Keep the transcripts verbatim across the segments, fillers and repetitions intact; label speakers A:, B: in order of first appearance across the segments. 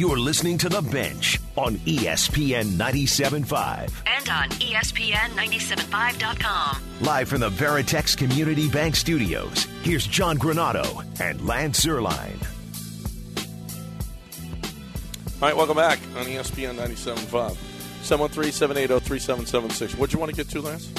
A: You're listening to The Bench on E S P N ninety-seven point five.
B: And on E S P N ninety-seven point five dot com.
A: Live from the Veritex Community Bank Studios, here's John Granado and Lance Zierlein.
C: All right, welcome back on E S P N ninety-seven point five. seven one three, seven eight zero, three seven seven six. What did you want to get to, Lance?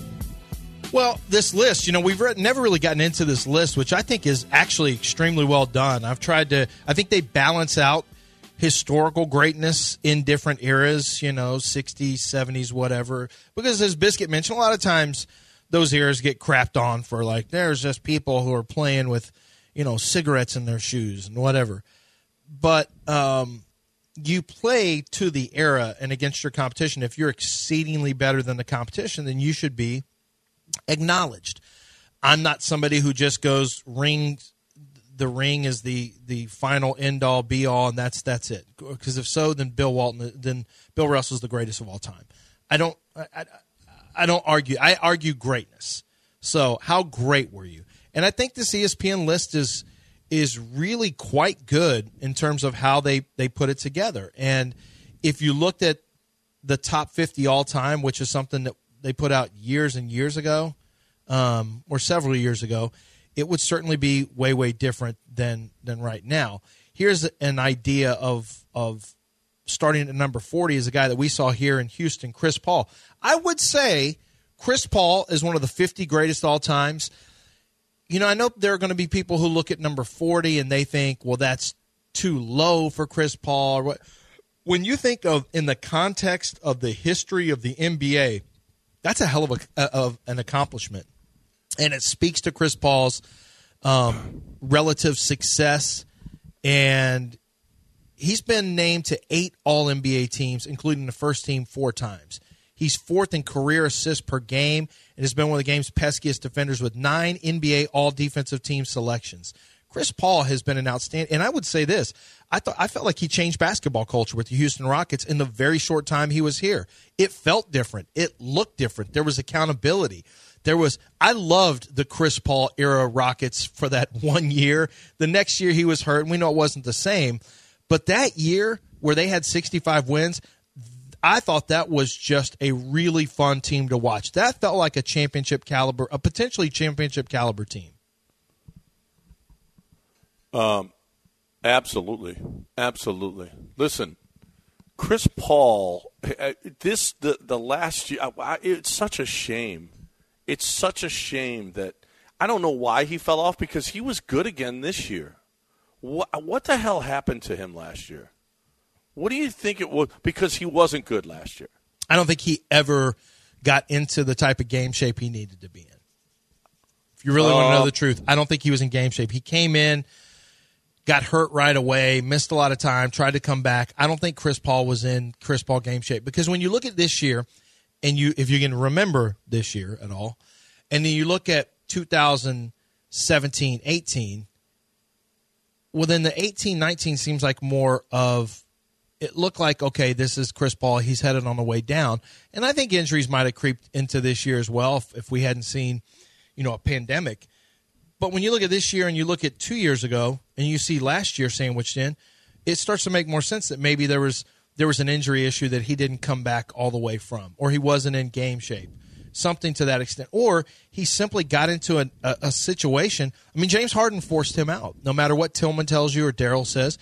D: Well, this list, you know, we've re- never really gotten into this list, which I think is actually extremely well done. I've tried to, I think they balance out historical greatness in different eras, you know, sixties, seventies, whatever. Because as Biscuit mentioned, a lot of times those eras get crapped on for, like, there's just people who are playing with, you know, cigarettes in their shoes and whatever. But um, you play to the era and against your competition. If you're exceedingly better than the competition, then you should be acknowledged. I'm not somebody who just goes ring. The ring is the, the final end all be all, and that's that's it. Because if so, then Bill Walton, then Bill Russell's the greatest of all time. I don't I, I, I don't argue. I argue greatness. So how great were you? And I think this E S P N list is is really quite good in terms of how they, they put it together. And if you looked at the top fifty all time, which is something that they put out years and years ago, um, or several years ago, it would certainly be way, way different than than right now. Here's an idea of of starting at number forty is a guy that we saw here in Houston, Chris Paul. I would say Chris Paul is one of the fifty greatest all times. You know, I know there are going to be people who look at number forty and they think, well, that's too low for Chris Paul. Or what. When you think of in the context of the history of the N B A, that's a hell of, a, of an accomplishment. And it speaks to Chris Paul's um, relative success. And he's been named to eight All N B A teams, including the first team four times. He's fourth in career assists per game and has been one of the game's peskiest defenders with nine N B A All-Defensive Team selections. Chris Paul has been an outstanding – and I would say this. I thought I felt like he changed basketball culture with the Houston Rockets in the very short time he was here. It felt different. It looked different. There was accountability. There was – I loved the Chris Paul era Rockets for that one year. The next year he was hurt, and we know it wasn't the same. But that year where they had sixty-five wins, I thought that was just a really fun team to watch. That felt like a championship caliber, a potentially championship caliber team.
C: Um, absolutely. Absolutely. Listen, Chris Paul, this the, the last year, it's such a shame. It's such a shame that I don't know why he fell off because he was good again this year. What, what the hell happened to him last year? What do you think it was? Because he wasn't good last year.
D: I don't think he ever got into the type of game shape he needed to be in. If you really uh, want to know the truth, I don't think he was in game shape. He came in, got hurt right away, missed a lot of time, tried to come back. I don't think Chris Paul was in Chris Paul game shape because when you look at this year, and you if you can remember this year at all, and then you look at two thousand seventeen eighteen, well, then the eighteen nineteen seems like more of it looked like, okay, this is Chris Paul. He's headed on the way down. And I think injuries might have creeped into this year as well if, if we hadn't seen, you know, a pandemic. But when you look at this year and you look at two years ago and you see last year sandwiched in, it starts to make more sense that maybe there was there was an injury issue that he didn't come back all the way from, or he wasn't in game shape, something to that extent. Or he simply got into a, a, a situation. I mean, James Harden forced him out. No matter what Tillman tells you or Daryl says,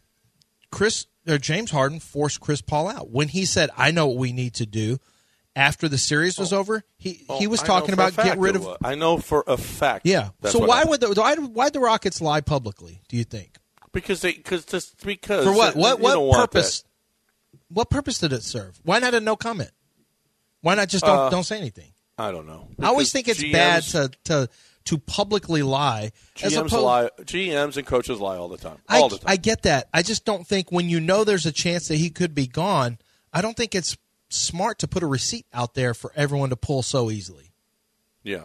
D: Chris or James Harden forced Chris Paul out. When he said, I know what we need to do, after the series was oh, over, he,
C: oh,
D: he was talking about get rid of –
C: I know for a fact.
D: Yeah. So why would the why why'd the Rockets lie publicly, do you think?
C: Because they cause just because
D: For what? What,
C: what
D: what purpose What purpose did it serve? Why not a no comment? Why not just don't
C: uh,
D: don't say anything?
C: I don't know.
D: I always think it's
C: G Ms,
D: bad to, to to publicly lie.
C: G Ms
D: opposed,
C: lie. G Ms and coaches lie all the time.
D: I,
C: All the time.
D: I get that. I just don't think when you know there's a chance that he could be gone, I don't think it's smart to put a receipt out there for everyone to pull so easily.
C: Yeah.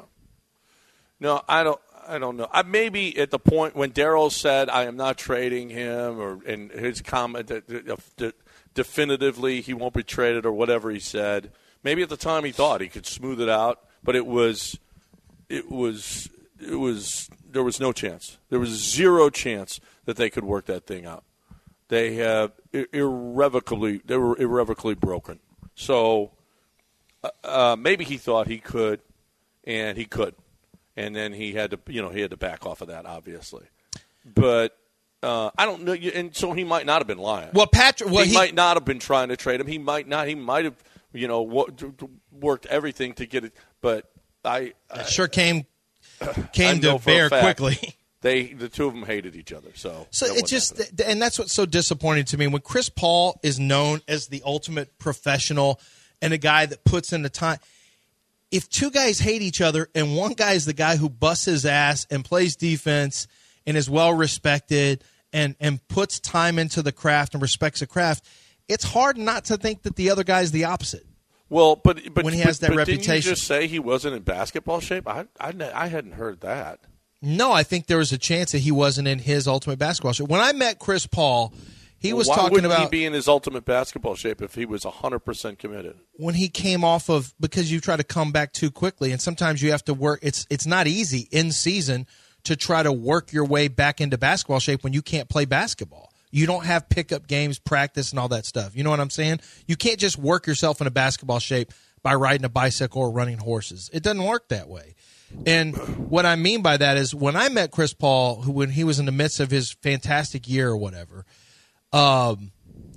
C: No, I don't. I don't know. I, maybe at the point when Daryl said, "I am not trading him," or in his comment that, that, that definitively he won't be traded, or whatever he said. Maybe at the time he thought he could smooth it out, but it was, it was, it was. There was no chance. There was zero chance that they could work that thing out. They have. irrevocably they were irrevocably broken. So uh, maybe he thought he could, and he couldn't, and then he had to you know he had to back off of that, obviously. But uh, I don't know, and so he might not have been lying.
D: Well, Patrick, well,
C: he,
D: he
C: might not have been trying to trade him. He might not. He might have you know worked everything to get it, but I, I
D: it sure came came
C: I know
D: to
C: for a
D: bear
C: fact
D: quickly.
C: They the two of them hated each other. So
D: so it just happen. And that's what's so disappointing to me when Chris Paul is known as the ultimate professional and a guy that puts in the time. If two guys hate each other and one guy is the guy who busts his ass and plays defense and is well respected and and puts time into the craft and respects the craft, it's hard not to think that the other guy is the opposite.
C: Well, but but
D: when he has
C: but,
D: that
C: but
D: reputation,
C: didn't you just say he wasn't in basketball shape? I I, I hadn't heard that.
D: No, I think there was a chance that he wasn't in his ultimate basketball shape. When I met Chris Paul, he
C: well,
D: was
C: why
D: talking
C: wouldn't
D: about
C: he be in his ultimate basketball shape if he was one hundred percent committed.
D: When he came off of because you try to come back too quickly, and sometimes you have to work. It's it's not easy in season to try to work your way back into basketball shape when you can't play basketball. You don't have pickup games, practice, and all that stuff. You know what I'm saying? You can't just work yourself in a basketball shape by riding a bicycle or running horses. It doesn't work that way. And what I mean by that is when I met Chris Paul, who when he was in the midst of his fantastic year or whatever, um,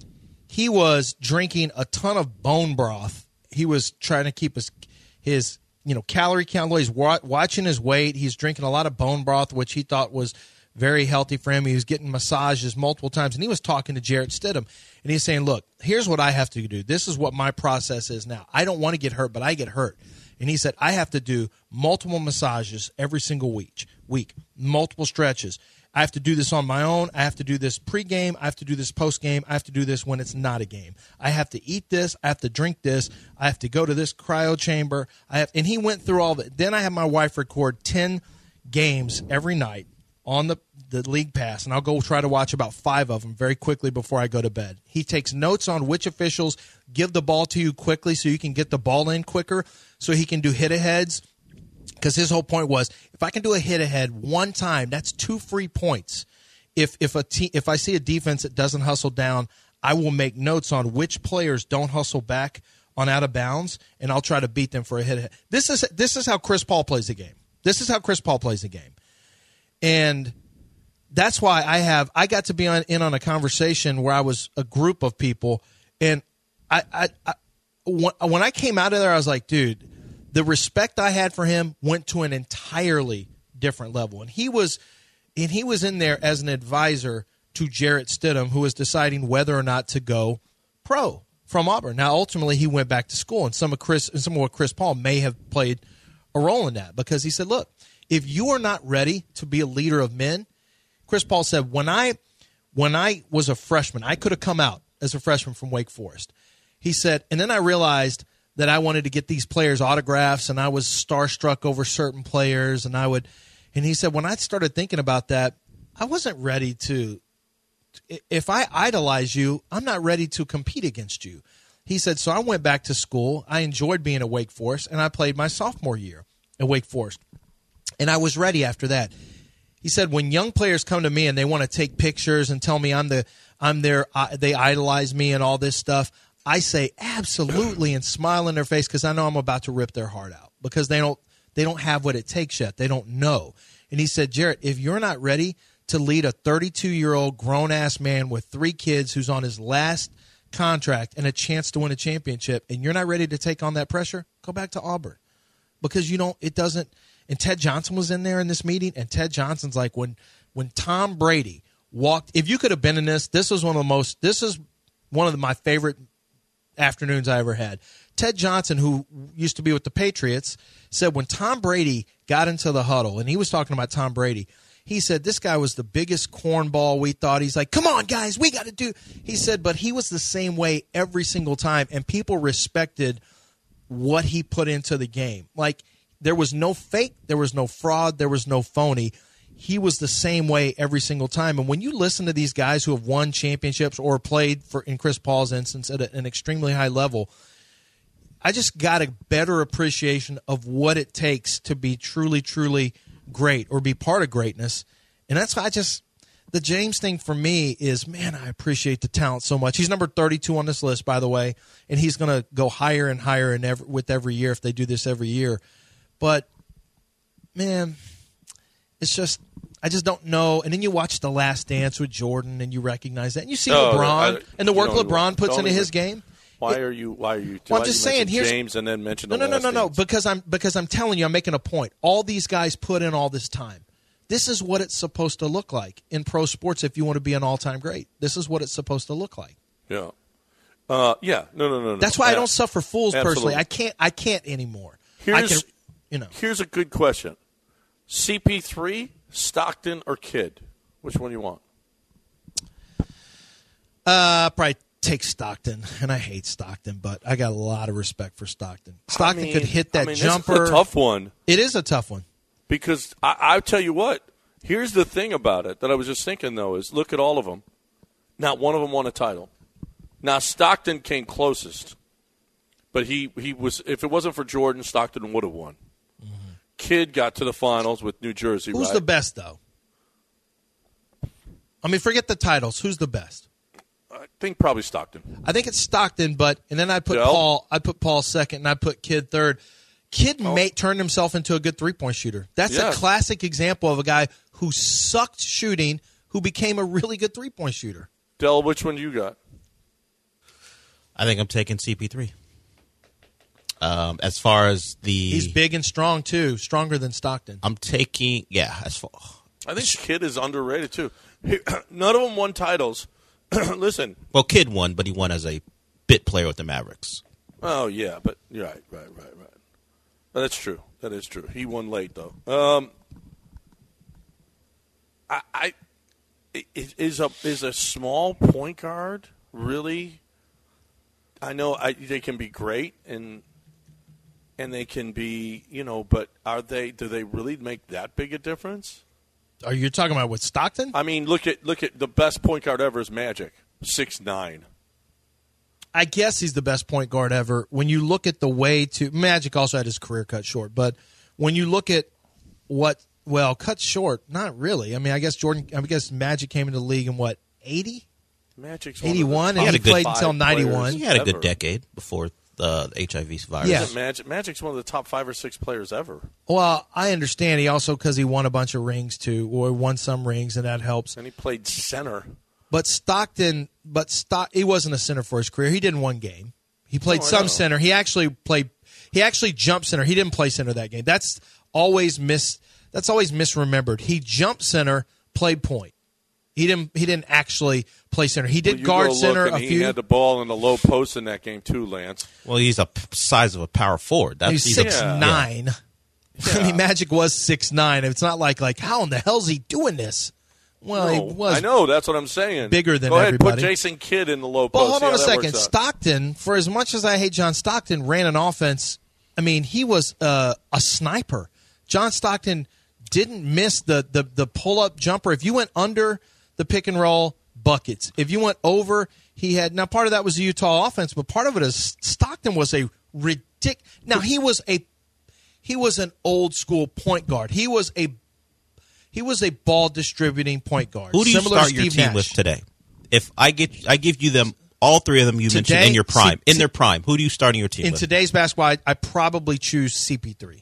D: he was drinking a ton of bone broth. He was trying to keep his his you know calorie count low. He's wa- watching his weight. He's drinking a lot of bone broth, which he thought was very healthy for him. He was getting massages multiple times, and he was talking to Jarrett Stidham, and he's saying, "Look, here's what I have to do. This is what my process is now. I don't want to get hurt, but I get hurt." And he said, I have to do multiple massages every single week, week, multiple stretches. I have to do this on my own. I have to do this pregame. I have to do this postgame. I have to do this when it's not a game. I have to eat this. I have to drink this. I have to go to this cryo chamber. I have, and he went through all that. Then I have my wife record ten games every night on the, the League Pass, and I'll go try to watch about five of them very quickly before I go to bed. He takes notes on which officials give the ball to you quickly so you can get the ball in quicker, so he can do hit-aheads, because his whole point was, if I can do a hit-ahead one time, that's two free points. If if a te- if I see a defense that doesn't hustle down, I will make notes on which players don't hustle back on out of bounds, and I'll try to beat them for a hit-ahead. This is this is how Chris Paul plays the game. This is how Chris Paul plays the game. And that's why I have I got to be on, in on a conversation where I was a group of people, and I, I, I when I came out of there, I was like, dude, the respect I had for him went to an entirely different level. And he was and he was in there as an advisor to Jarrett Stidham, who was deciding whether or not to go pro from Auburn. Now, ultimately, he went back to school, and some of Chris, some of what Chris Paul may have played a role in that, because he said, look, if you are not ready to be a leader of men, Chris Paul said, when I when I was a freshman, I could have come out as a freshman from Wake Forest. He said, and then I realized that I wanted to get these players' autographs, and I was starstruck over certain players, and I would, and he said, when I started thinking about that, I wasn't ready to, if I idolize you, I'm not ready to compete against you. He said, so I went back to school. I enjoyed being at Wake Forest, and I played my sophomore year at Wake Forest, and I was ready after that. He said, when young players come to me and they want to take pictures and tell me I'm the, I'm their, uh, they idolize me and all this stuff, I say absolutely and smile in their face, because I know I'm about to rip their heart out, because they don't they don't have what it takes yet. They don't know. And he said, Jarrett, if you're not ready to lead a thirty-two-year-old grown-ass man with three kids who's on his last contract and a chance to win a championship, and you're not ready to take on that pressure, go back to Auburn, because you don't. It doesn't. And Ted Johnson was in there in this meeting, and Ted Johnson's like, when when Tom Brady walked. If you could have been in this, this was one of the most. This is one of the, my favorite afternoons I ever had. Ted Johnson, who used to be with the Patriots, said when Tom Brady got into the huddle, and he was talking about Tom Brady, he said this guy was the biggest cornball we thought. He's like, come on, guys, we got to do. He said, but he was the same way every single time, and people respected what he put into the game. Like, there was no fake, there was no fraud, there was no phony. He was the same way every single time. And when you listen to these guys who have won championships or played, for in Chris Paul's instance, at a, an extremely high level, I just got a better appreciation of what it takes to be truly, truly great or be part of greatness. And that's why I just the James thing for me is, man, I appreciate the talent so much. He's number thirty-two on this list, by the way, and he's going to go higher and higher in every, with every year if they do this every year. But, man, it's just I just don't know. And then you watch The Last Dance with Jordan, and you recognize that. And you see
C: oh,
D: LeBron
C: I,
D: and the work
C: know,
D: LeBron puts into
C: even,
D: his game.
C: Why
D: it,
C: are you? Why are you?
D: Well,
C: why
D: I'm just
C: you
D: saying. Here's
C: James, and then mention
D: no,
C: the
D: no, no, no, no.
C: Dance?
D: Because I'm because I'm telling you, I'm making a point. All these guys put in all this time. This is what it's supposed to look like in pro sports if you want to be an all-time great. This is what it's supposed to look like.
C: Yeah. Uh, yeah. No, no, no, no.
D: That's why
C: uh,
D: I don't suffer fools
C: absolutely.
D: personally. I can't. I can't anymore.
C: Here's,
D: I can, you know.
C: Here's a good question: C P three, Stockton, or Kidd? Which one do you want?
D: Uh, probably take Stockton, and I hate Stockton, but I got a lot of respect for Stockton. Stockton
C: I mean,
D: could hit that
C: I mean,
D: jumper.
C: This is a tough one.
D: It is a tough one.
C: Because I, I'll tell you what, here's the thing about it that I was just thinking, though, is look at all of them. Not one of them won a title. Now, Stockton came closest. But he, he was if it wasn't for Jordan, Stockton would have won. Mm-hmm. Kidd got to the finals with New Jersey,
D: Who's
C: right?
D: the best, though? I mean, forget the titles. Who's the best?
C: I think probably Stockton.
D: I think it's Stockton, but and then I put
C: Dell?
D: Paul. I put Paul second, and I put Kidd third. Kidd
C: Oh.
D: may turned himself into a good three-point shooter. That's
C: Yes.
D: a classic example of a guy who sucked shooting, who became a really good three-point shooter.
C: Dell, which one do you got?
E: I think I'm taking C P three. Um, as far as the,
D: He's big and strong too, stronger than Stockton.
E: I'm taking yeah. As far,
C: I think Kidd is underrated, too. He, none of them won titles. Listen.
E: well, Kidd won, but he won as a bit player with the Mavericks.
C: Oh, yeah, but you're right, right, right, right. That's true. That is true. He won late, though. Um, I, I is a is a small point guard really? I know I, they can be great and and they can be, you know, but are they? Do they really make that big a difference?
D: Are you talking about with Stockton?
C: I mean, look at look at the best point guard ever is Magic, six nine.
D: I guess he's the best point guard ever. When you look at the way to Magic also had his career cut short, but when you look at what well cut short, not really. I mean, I guess Jordan. I guess Magic came into the league in what eighty,
C: Magic's
D: eighty-one,
C: and
D: he
C: he
D: played until ninety-one.
E: He had a
C: ever.
E: good decade before the H I V virus.
D: Yeah.
C: Isn't Magic Magic's one of the top five or six players ever,
D: Well, I understand. He also because he won a bunch of rings too, or won some rings, and that helps.
C: and he played center.
D: But Stockton, but Stock, he wasn't a center for his career. He didn't one game. He played
C: No, I
D: some
C: know.
D: center. He actually played. He actually jumped center. He didn't play center that game. That's always mis. That's always misremembered. He jumped center, played point. He didn't. He didn't actually play center. He did
C: Well, you
D: guard
C: go look,
D: center
C: and
D: a
C: he
D: few.
C: had the ball in the low post in that game too, Lance.
E: Well, he's a p- size of a power forward. That's
D: He's
E: he's
D: six
E: a,
C: Yeah.
D: nine. I
C: Yeah.
D: mean, Magic was six nine. It's not like like how in the hell's he doing this? Well, he
C: No,
D: was.
C: I know that's what I'm saying.
D: bigger than
C: Go ahead,
D: everybody.
C: put Jason Kidd in the low post.
D: Well, hold
C: See
D: on
C: how
D: a
C: that
D: second.
C: works out.
D: Stockton, for as much as I hate John Stockton, ran an offense. I mean, he was uh, a sniper. John Stockton didn't miss the, the, the pull-up jumper. If you went under the pick and roll, buckets. If you went over, he had – now, part of that was the Utah offense, but part of it is Stockton was a ridiculous – now, he was a he was an old-school point guard. He was a He was a ball distributing point guard.
E: Who do you
D: similar
E: start
D: to
E: your
D: Steve
E: team
D: Nash.
E: with today? If I get, I give you them, all three of them you
D: Today,
E: mentioned in your prime,
D: see-
E: in their prime. Who do you start in your team
D: In
E: with?
D: today's basketball, I, I probably choose C P three.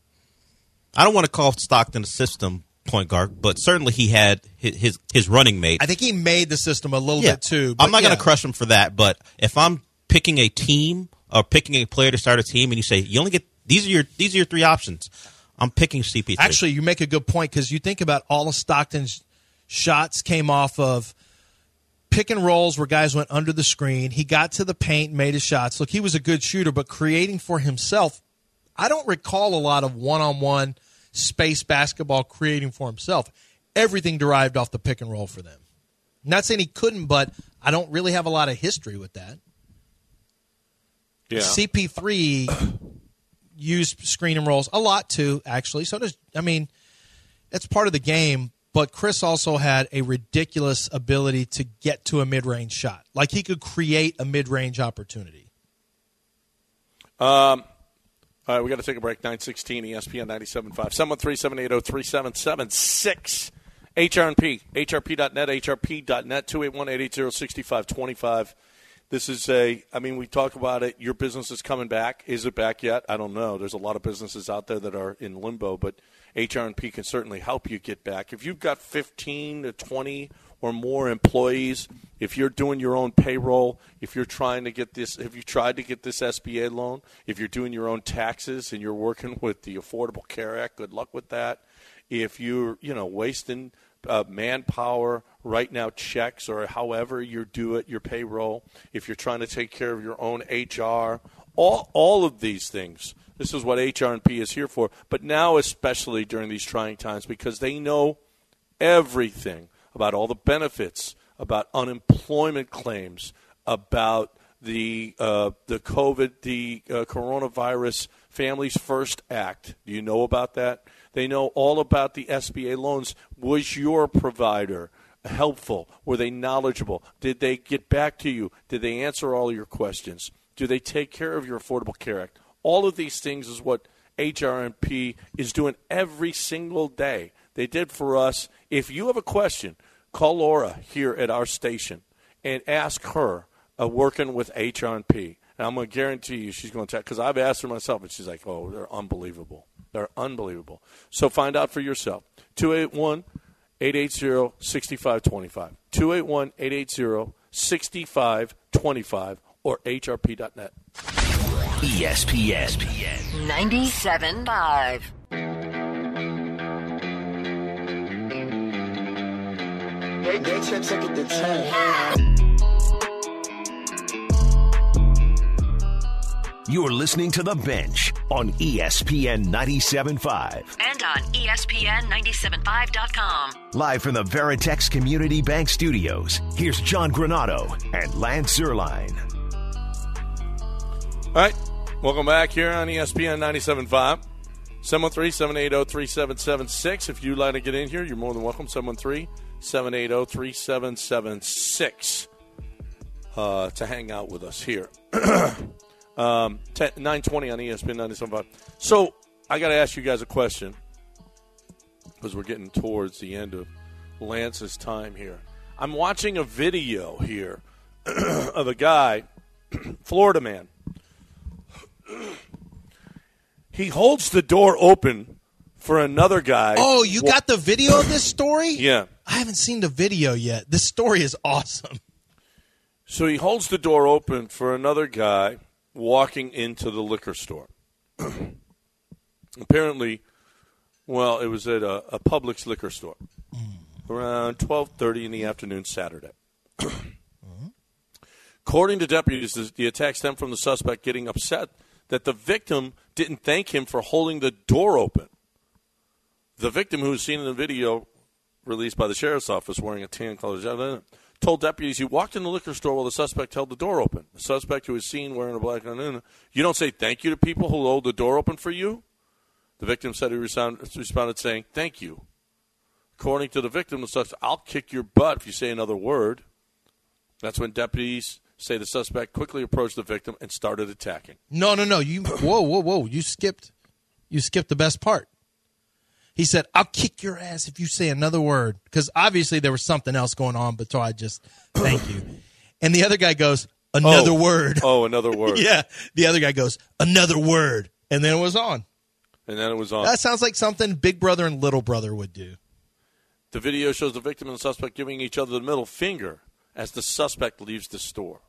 E: I don't want to call Stockton a system point guard, but certainly he had his his, his running mate.
D: I think he made the system a little
E: yeah,
D: bit too.
E: I'm not
D: yeah.
E: going to crush him for that, but if I'm picking a team or picking a player to start a team, and you say you only get these are your these are your three options, I'm picking C P three.
D: Actually, you make a good point because you think about all of Stockton's shots came off of pick and rolls where guys went under the screen. He got to the paint, made his shots. Look, he was a good shooter, but creating for himself, I don't recall a lot of one-on-one space basketball creating for himself. Everything derived off the pick and roll for them. Not saying he couldn't, but I don't really have a lot of history with that.
C: Yeah.
D: C P three used screen and rolls a lot too, actually. So does I mean, it's part of the game. But Chris also had a ridiculous ability to get to a mid-range shot. Like he could create a mid-range opportunity.
C: Um. All right, we got to take a break. nine sixteen E S P N ninety-seven point five. seven one three, seven eight zero, three seven seven six. H R P, H R P dot net, H R P dot net, two eight one, eight eight zero, six five two five. This is a, I mean, we talk about it. Your business is coming back. Is it back yet? I don't know. There's a lot of businesses out there that are in limbo, but H R P can certainly help you get back. If you've got fifteen to twenty or more employees, if you're doing your own payroll, if you're trying to get this, if you tried to get this S B A loan, if you're doing your own taxes and you're working with the Affordable Care Act, good luck with that. If you're, you know, wasting uh, manpower, writing out checks or however you do it, your payroll, if you're trying to take care of your own H R, all all of these things, this is what H R P is here for. But now especially during these trying times, because they know everything about all the benefits, about unemployment claims, about the uh, the COVID, the uh, coronavirus Families First Act. Do you know about that? They know all about the S B A loans. Was your provider helpful? Were they knowledgeable? Did they get back to you? Did they answer all your questions? Do they take care of your Affordable Care Act? All of these things is what H R P is doing every single day. They did for us. If you have a question, call Laura here at our station and ask her, uh, working with H R P. And I'm going to guarantee you she's going to tell, because I've asked her myself, and she's like, oh, they're unbelievable. They're unbelievable. So find out for yourself. two eight one, eight eight zero, six five two five. two eight one, eight eight zero, six five two five or H R P dot net.
A: E S P N
B: ninety-seven point five.
F: They, they check, check it the ten.
A: You're listening to The Bench on E S P N ninety-seven point five.
B: And on E S P N ninety-seven point five dot com.
A: Live from the Veritex Community Bank Studios, here's John Granado and Lance Zierlein.
C: All right, welcome back here on E S P N ninety-seven point five. seven one three, seven eight zero, three seven seven six. If you'd like to get in here, you're more than welcome. seven one three, seven eight zero, three seven seven six uh, to hang out with us here. Um, nine twenty on E S P N ninety-seven point five. So I got to ask you guys a question because we're getting towards the end of Lance's time here. I'm watching a video here of a guy, Florida man. He holds the door open for another guy.
D: Oh, you got the video of this story?
C: Yeah.
D: I haven't seen the video yet. This story is awesome.
C: So he holds the door open for another guy walking into the liquor store. Apparently, well, it was at a, a Publix liquor store around twelve thirty in the afternoon Saturday. uh-huh. According to deputies, the, the attack stemmed from the suspect getting upset that the victim didn't thank him for holding the door open. The victim, who was seen in the video released by the sheriff's office wearing a tan-colored jacket, told deputies he walked in the liquor store while the suspect held the door open. The suspect, who was seen wearing a black bandana, you don't say thank you to people who hold the door open for you? The victim said he responded saying, thank you. According to the victim, the suspect, I'll kick your butt if you say another word. That's when deputies say the suspect quickly approached the victim and started attacking.
D: No, no, no. You whoa, whoa, whoa. You skipped you skipped the best part. He said, I'll kick your ass if you say another word. Because obviously there was something else going on, but so I just, thank you. And the other guy goes, another
C: oh.
D: word.
C: Oh, another word.
D: Yeah. The other guy goes, another word. And then it was on.
C: And then it was on.
D: That sounds like something Big Brother and Little Brother would do.
C: The video shows the victim and the suspect giving each other the middle finger as the suspect leaves the store.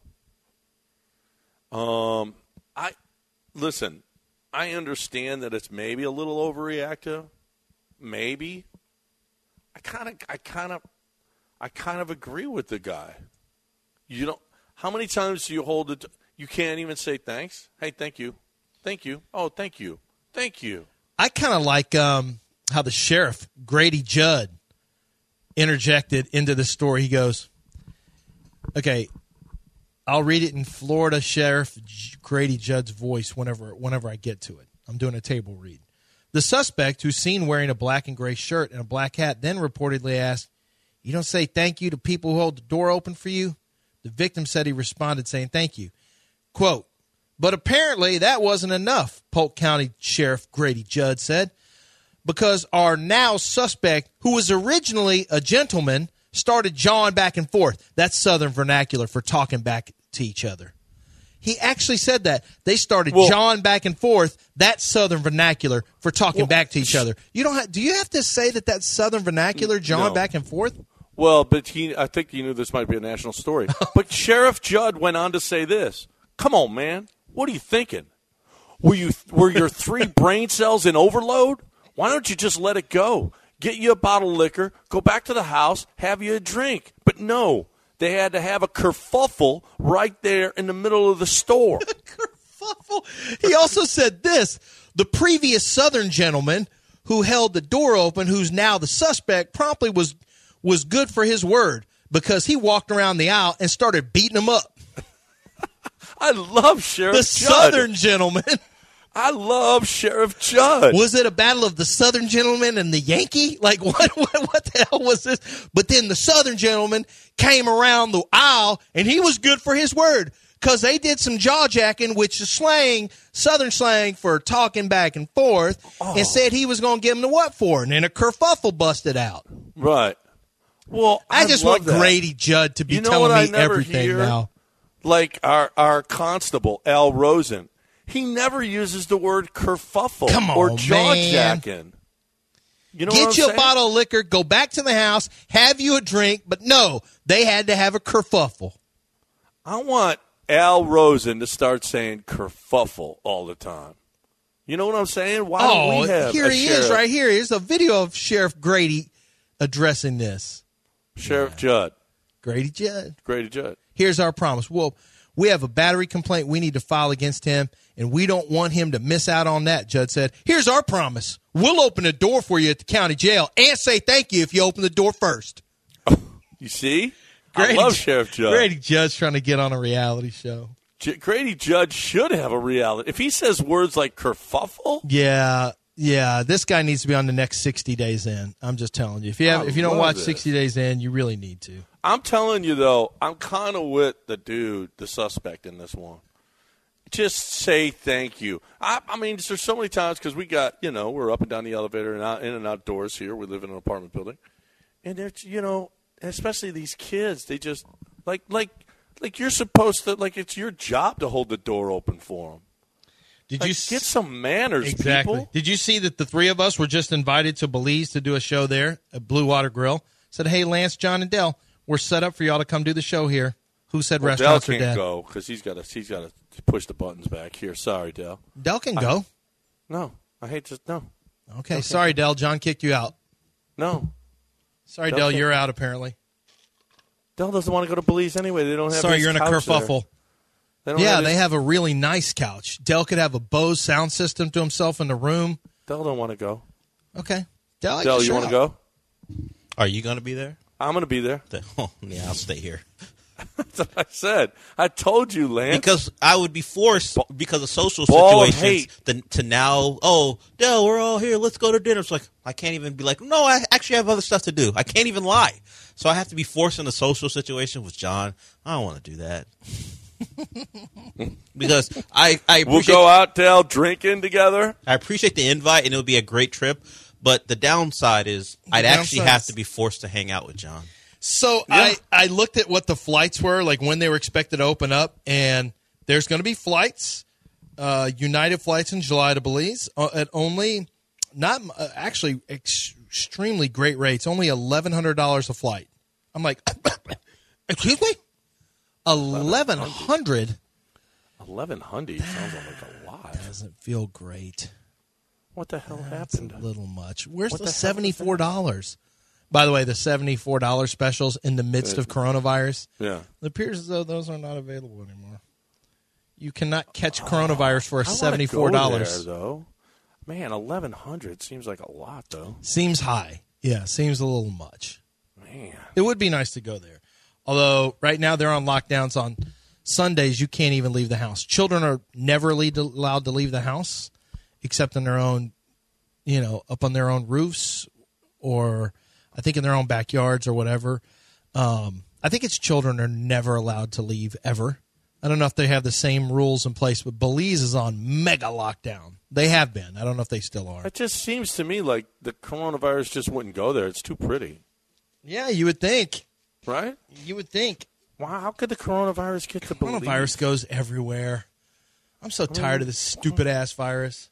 C: Um, I listen, I understand that it's maybe a little overreactive. Maybe. I kind of, I kind of, I kind of agree with the guy. You don't. How many times do you hold it? You can't even say thanks. Hey, thank you, thank you. Oh, thank you, thank you.
D: I kind of like um, how the sheriff Grady Judd interjected into the story. He goes, "Okay, I'll read it in Florida Sheriff Grady Judd's voice whenever whenever I get to it. I'm doing a table read." The suspect, who's seen wearing a black and gray shirt and a black hat, then reportedly asked, you don't say thank you to people who hold the door open for you? The victim said he responded saying thank you. Quote, but apparently that wasn't enough, Polk County Sheriff Grady Judd said. because our now suspect, who was originally a gentleman, started jawing back and forth. That's Southern vernacular for talking back to each other. He actually said that. They started
C: well,
D: jawing back and forth. That's Southern vernacular for talking well, back to each other. You don't have, do you have to say that that's Southern vernacular, jawing
C: no.
D: back and forth?
C: Well, but he, I think you knew this might be a national story. But Sheriff Judd went on to say this. Come on, man. What are you thinking? Were you were your three brain cells in overload? Why don't you just let it go? Get you a bottle of liquor, go back to the house, have you a drink. But no, they had to have a kerfuffle right there in the middle of the store.
D: Kerfuffle. He also said this. The previous Southern gentleman who held the door open, who's now the suspect, promptly was was good for his word because he walked around the aisle and started beating him up.
C: I love Sheriff
D: the
C: Judd.
D: Southern gentleman.
C: I love Sheriff Judd.
D: Was it a battle of the Southern gentleman and the Yankee? Like, what, what what the hell was this? But then the Southern gentleman came around the aisle, and he was good for his word because they did some jaw-jacking, which is slang, Southern slang for talking back and forth, oh. and said he was going to give him the what for, and then a kerfuffle busted out.
C: Right. Well,
D: I,
C: I
D: just
C: love
D: want
C: that.
D: Grady Judd to be
C: you know
D: telling
C: what
D: me
C: I never
D: everything
C: hear?
D: now.
C: Like our, our constable, Al Rosen. He never uses the word kerfuffle
D: Come on,
C: or jaw-jacking. You know
D: Get
C: what I'm
D: you
C: saying?
D: a bottle of liquor, go back to the house, have you a drink, but no, they had to have a kerfuffle.
C: I want Al Rosen to start saying kerfuffle all the time. You know what I'm saying? Why
D: oh,
C: don't we have
D: here
C: a
D: he
C: sheriff,
D: is right here. Here's a video of Sheriff Grady addressing this.
C: Sheriff
D: yeah.
C: Judd.
D: Grady Judd.
C: Grady Judd.
D: Here's our promise. Well, we have a battery complaint we need to file against him, and we don't want him to miss out on that, Judd said. Here's our promise. We'll open the door for you at the county jail and say thank you if you open the door first.
C: You see?
D: Grady,
C: I love Sheriff Judd.
D: Grady Judd's trying to get on a reality show.
C: J- Grady Judd should have a reality. If he says words like kerfuffle.
D: Yeah, yeah. This guy needs to be on the next sixty Days In. I'm just telling you. If you have,
C: I
D: if you don't
C: love
D: watch
C: this.
D: sixty Days In, you really need to.
C: I'm telling you, though, I'm kind of with the dude, the suspect in this one. Just say thank you. I, I mean, there's so many times because we got, you know, we're up and down the elevator and out, in and outdoors here. We live in an apartment building. And, there's, you know, especially these kids, they just, like, like, like you're supposed to, like, it's your job to hold the door open for them.
D: Did
C: like,
D: you
C: get some manners,
D: exactly.
C: people?
D: Did you see that the three of us were just invited to Belize to do a show there at Blue Water Grill? Said, hey, Lance, John, and Dell, we're set up for y'all to come do the show here. Who said
C: well,
D: restaurants
C: Dell
D: are
C: can't
D: dead?
C: go because he's got to he's got to push the buttons back here. Sorry, Dell.
D: Dell can go.
C: I, no, I hate to no.
D: Okay,
C: Dell
D: sorry, Dell. John kicked you out.
C: No.
D: Sorry,
C: Dell
D: Dell,
C: can't.
D: you're out apparently.
C: Dell doesn't want to go to Belize anyway. They don't have.
D: Sorry,
C: his
D: you're in a
C: couch
D: kerfuffle.
C: They don't
D: yeah,
C: have
D: they
C: his,
D: have a really nice couch. Dell could have a Bose sound system to himself in the room.
C: Dell don't want to go.
D: Okay, Dell,
C: Dell, you want to go?
E: Are you going to be there?
C: I'm going to be there.
E: Oh, yeah, I'll stay here.
C: That's what I said. I told you, Lance.
E: Because I would be forced, because of social
C: Ball of
E: situations, to, to now, oh, Dell, we're all here. Let's go to dinner. It's like, I can't even be like, no, I actually have other stuff to do. I can't even lie. So I have to be forced in a social situation with John. I don't want to do that. Because I, I
C: We'll
E: appreciate,
C: go out, Dell, drinking together.
E: I appreciate the invite, and it would be a great trip. But the downside is I'd actually
D: downside
E: have
D: is-
E: to be forced to hang out with John.
D: So
C: Yeah.
D: I, I looked at what the flights were, like when they were expected to open up, and there's going to be flights, uh, United flights in July to Belize uh, at only, not uh, actually ex- extremely great rates, only eleven hundred dollars a flight. I'm like, excuse me? eleven hundred dollars?
C: eleven hundred sounds like a lot.
D: Doesn't feel great.
C: What the hell
D: That's
C: happened?
D: a little much. Where's
C: What
D: the,
C: the hell is
D: seventy-four dollars? By the way, the seventy-four dollars specials in the midst of coronavirus,
C: Yeah.
D: it appears as though those are not available anymore. You cannot catch coronavirus for
C: I wanna
D: seventy-four dollars.
C: go there, though. Man, eleven hundred seems like a lot, though.
D: Seems high. Yeah, seems a little much.
C: Man.
D: It would be nice to go there. Although right now they're on lockdowns on Sundays. You can't even leave the house. Children are never lead- allowed to leave the house except in their own, you know, up on their own roofs or I think in their own backyards or whatever. Um, I think it's children are never allowed to leave ever. I don't know if they have the same rules in place, but Belize is on mega lockdown. They have been. I don't know if they still are.
C: It just seems to me like the coronavirus just wouldn't go there. It's too pretty.
D: Yeah, you would think.
C: Right?
D: You would think.
C: Wow, how could the coronavirus get to Belize?
D: Coronavirus goes everywhere. I'm so tired of this stupid-ass virus.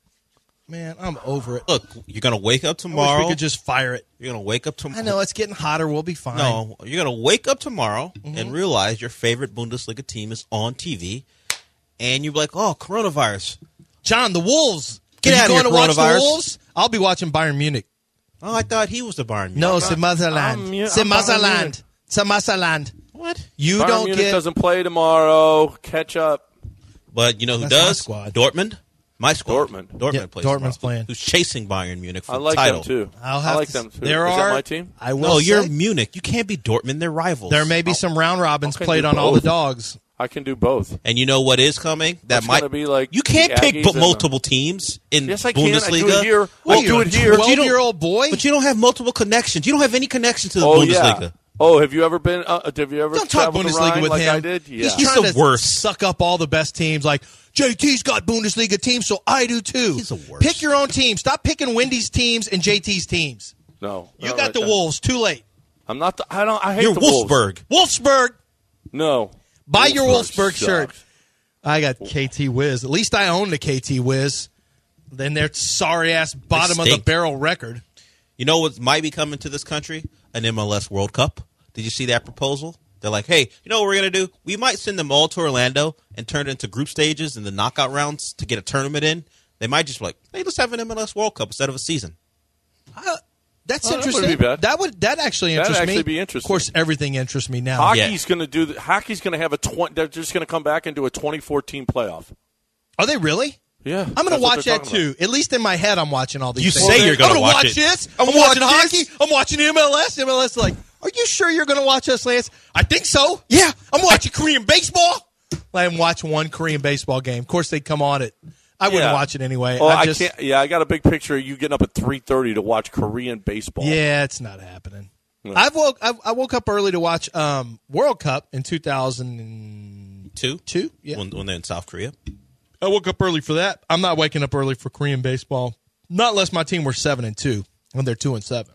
D: Man, I'm over it.
E: Look, you're going to wake up
D: I
E: tomorrow.
D: wish we could just fire it.
E: You're going to wake up tomorrow.
D: I know, it's getting hotter. We'll be fine.
E: No, you're going to wake up tomorrow and realize your favorite Bundesliga team is on T V, and you're like, oh, coronavirus.
D: John, the Wolves.
E: Get
D: Are you
E: out of
D: going
E: here,
D: to watch the
E: coronavirus.
D: Wolves? I'll be watching Bayern Munich.
E: Oh, I thought he was the Bayern Munich.
D: No, c'est Motherland.
C: I'm Mu-
D: C'est
C: I'm Bayern
D: Motherland.
C: Munich.
D: C'est Motherland.
E: What?
D: You
C: Bayern
D: don't
C: Munich
D: get...
C: doesn't play tomorrow. Catch up.
E: But you know who
D: That's my
E: does?
D: squad.
E: Dortmund. My squad.
C: Dortmund.
E: Dortmund
D: Yeah,
E: plays
D: Dortmund's
E: tomorrow.
D: playing.
E: Who's chasing Bayern Munich for
C: I like
E: the title.
C: them too.
D: I'll have
C: I like
D: to,
C: them too.
D: There
C: is
D: are,
C: that my team?
D: I will
E: No, you're
D: say,
E: Munich. You can't be Dortmund. They're rivals.
D: there may be some round robins
C: Okay,
D: played
C: do
D: on all the
C: both.
D: dogs.
C: I can do both.
E: And you know what is coming? That
C: It's
E: might
C: gonna be like
E: you can't
C: the
E: pick
C: Aggies
E: bu-
C: and
E: multiple teams in
C: Yes, I can. I
E: Bundesliga.
C: do it here.
D: What
C: I'll
D: are
C: do
D: you,
C: it
D: a
C: here.
D: twelve-year-old boy?
E: But you don't have multiple connections. You don't have any connection to the
C: Oh
E: Bundesliga.
C: yeah. Oh, have you ever been? Uh, have you ever
D: Don't talk
C: traveled to
D: Bundesliga
C: Rhine
D: with
C: like
D: him.
C: I did? Yeah.
D: He's
E: He's
D: trying
E: the
D: to
E: worst.
D: suck up all the best teams. Like, J T's got Bundesliga teams, so I do too.
E: He's the worst.
D: Pick your own team. Stop picking Wendy's teams and J T's teams.
C: no,
D: You
C: not
D: got
C: right
D: the
C: there.
D: Wolves. Too late.
C: I'm not. The, I don't. I hate
E: You're
C: the Wolves.
E: Wolfsburg.
D: Wolfsburg.
C: No.
D: Buy your
C: Wolfsburg
D: Wolfsburg shirt.
C: sucks.
D: I got K T Wiz. At least I own the K T Wiz. Then their sorry ass bottom of the
E: stink.
D: barrel record.
E: You know what might be coming to this country? An M L S World Cup. Did you see that proposal? They're like, hey, you know what we're going to do? We might send them all to Orlando and turn it into group stages and the knockout rounds to get a tournament in. They might just be like, hey, let's have an M L S World Cup instead of a season.
D: Uh, that's
C: Oh, that
D: interesting.
C: wouldn't be bad.
D: That would that actually
C: That'd
D: interest
C: actually
D: me.
C: be interesting.
D: Of course, everything interests me now.
C: Hockey's going to do. The, hockey's going to have a twenty. They're just going to come back and do a twenty fourteen playoff.
D: Are they really?
C: Yeah,
D: I'm going to
C: that's what
D: watch
C: they're
D: that
C: talking
D: too. At least in my head, I'm watching all these.
E: You
D: things.
E: say you're gonna
D: I'm
E: watch
D: watch
E: it.
D: this.
E: I'm
D: I'm,
E: gonna
D: watching
E: watch
D: hockey.
E: this.
D: I'm watching M L S. M L S like, are you sure you're going to watch us, Lance? I think so. Yeah, I'm watching Korean baseball. I'm watching one Korean baseball game. Of course, they come on it. I wouldn't
C: Yeah.
D: watch it anyway.
C: Oh,
D: I
C: I,
D: just,
C: can't. Yeah, I got a big picture of you getting up at three thirty to watch Korean baseball.
D: Yeah, it's not happening. I've woke. I, I woke up early to watch um, World Cup in two thousand
E: Two?
D: two. Yeah,
E: When, when they're in South Korea.
D: I woke up early for that. I'm not waking up early for Korean baseball, not unless my team were seven and two when they're two and seven.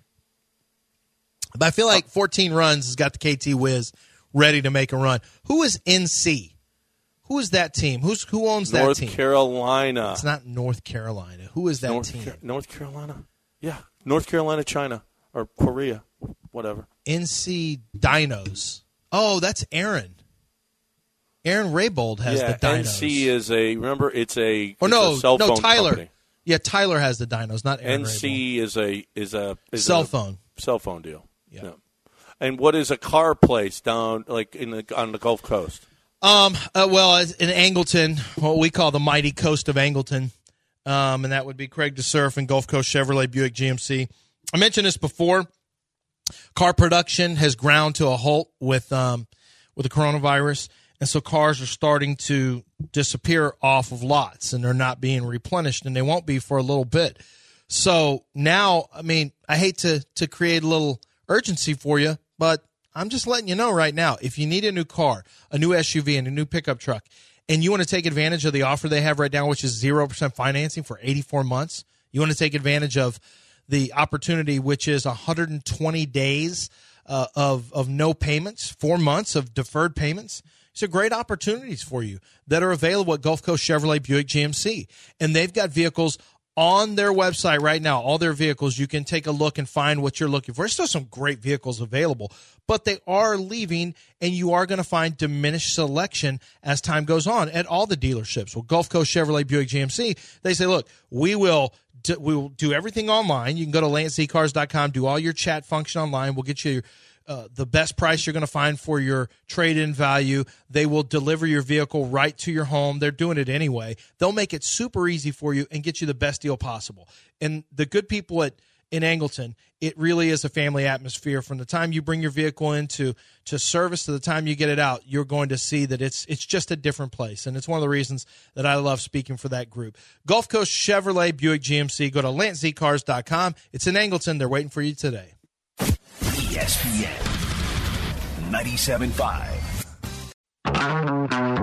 D: But I feel like fourteen runs has got the K T Wiz ready to make a run. Who is N C? Who is that team? Who's who owns that
C: North
D: team?
C: Carolina.
D: It's not North Carolina. Who is that
C: North,
D: team?
C: Car- North Carolina. Yeah, North Carolina, China, or Korea, whatever.
D: N C Dinos. Oh, that's Aaron. Aaron Raybold has
C: yeah,
D: the Dinos.
C: N C is a. Remember, it's a.
D: Or
C: it's
D: no,
C: a cell
D: no,
C: phone
D: Tyler.
C: company.
D: Yeah, Tyler has the Dinos, not Aaron
C: N C is a is a is
D: Cell
C: a
D: phone.
C: cell phone deal.
D: Yeah.
C: And what is a car place down like in the on the Gulf Coast?
D: Um. Uh, well, it's in Angleton, what we call the mighty coast of Angleton, um, and that would be Craig DeSurf and Gulf Coast Chevrolet Buick G M C. I mentioned this before. Car production has ground to a halt with um, with the coronavirus, and so cars are starting to disappear off of lots, and they're not being replenished, and they won't be for a little bit. So now, I mean, I hate to to create a little urgency for you, but I'm just letting you know right now, if you need a new car, a new S U V, and a new pickup truck, and you want to take advantage of the offer they have right now, which is zero percent financing for eighty-four months, you want to take advantage of the opportunity, which is one hundred twenty days uh, of, of no payments, four months of deferred payments. These are great opportunities for you that are available at Gulf Coast Chevrolet Buick G M C. And they've got vehicles on their website right now, all their vehicles. You can take a look and find what you're looking for. There's still some great vehicles available, but they are leaving, and you are going to find diminished selection as time goes on at all the dealerships. Well, Gulf Coast Chevrolet Buick G M C, they say, look, we will do, we will do everything online. You can go to lance z cars dot com, do all your chat function online. We'll get you Uh, the best price you're going to find for your trade-in value. They will deliver your vehicle right to your home. They're doing it anyway. They'll make it super easy for you and get you the best deal possible. And the good people at in Angleton, it really is a family atmosphere. From the time you bring your vehicle into to service to the time you get it out, you're going to see that it's it's just a different place. And it's one of the reasons that I love speaking for that group. Gulf Coast Chevrolet Buick G M C. Go to lance z cars dot com. It's in Angleton. They're waiting for you today.
A: E S P N ninety-seven point five.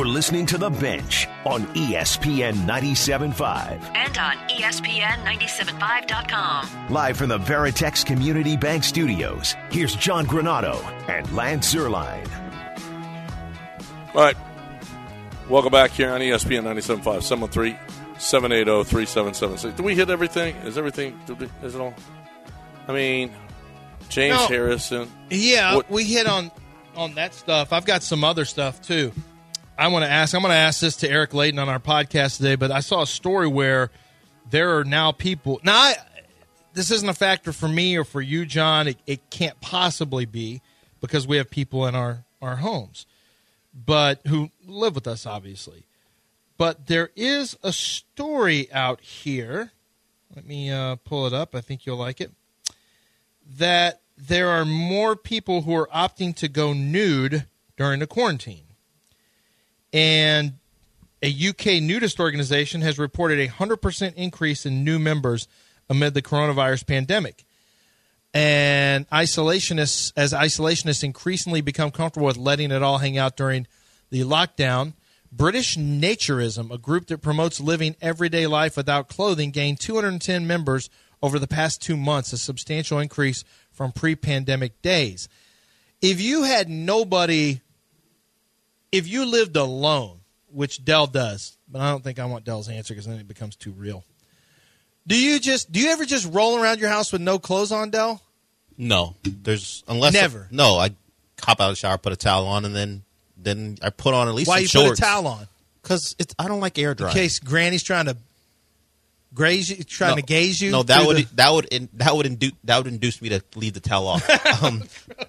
A: You're listening to The Bench on E S P N ninety-seven point five.
B: And on E S P N ninety-seven five dot com.
A: Live from the Veritex Community Bank Studios, here's John Granado and Lance Zierlein.
C: All right. Welcome back here on E S P N ninety-seven point five, seven one three, seven eight zero, three seven seven six. Did we hit everything? Is everything, is it all? I mean, James
D: No.
C: Harrison.
D: Yeah,
C: What-
D: we hit on on that stuff. I've got some other stuff too. I want to ask. I'm going to ask this to Eric Layton on our podcast today. But I saw a story where there are now people. Now, I, this isn't a factor for me or for you, John. It, it can't possibly be because we have people in our our homes, but who live with us, obviously. But there is a story out here. Let me uh, pull it up. I think you'll like it. That there are more people who are opting to go nude during the quarantine. And a U K nudist organization has reported a one hundred percent increase in new members amid the coronavirus pandemic. And isolationists, as isolationists increasingly become comfortable with letting it all hang out during the lockdown, British Naturism, a group that promotes living everyday life without clothing, gained two hundred ten members over the past two months, a substantial increase from pre-pandemic days. If you had nobody, if you lived alone, which Dell does, but I don't think I want Dell's answer because then it becomes too real. Do you just do you ever just roll around your house with no clothes on, Dell?
E: No, there's unless
D: Never.
E: I, no, I hop out of the shower, put a towel on, and then then I put on at least
D: Why
E: some
D: you
E: shorts.
D: put a towel on?
E: Because it's I don't like air dry.
D: In case Granny's trying to graze you, trying
E: no,
D: to gaze you.
E: No, that
D: through
E: would
D: the-
E: that would in, that would induce that would induce me to leave the towel off. um,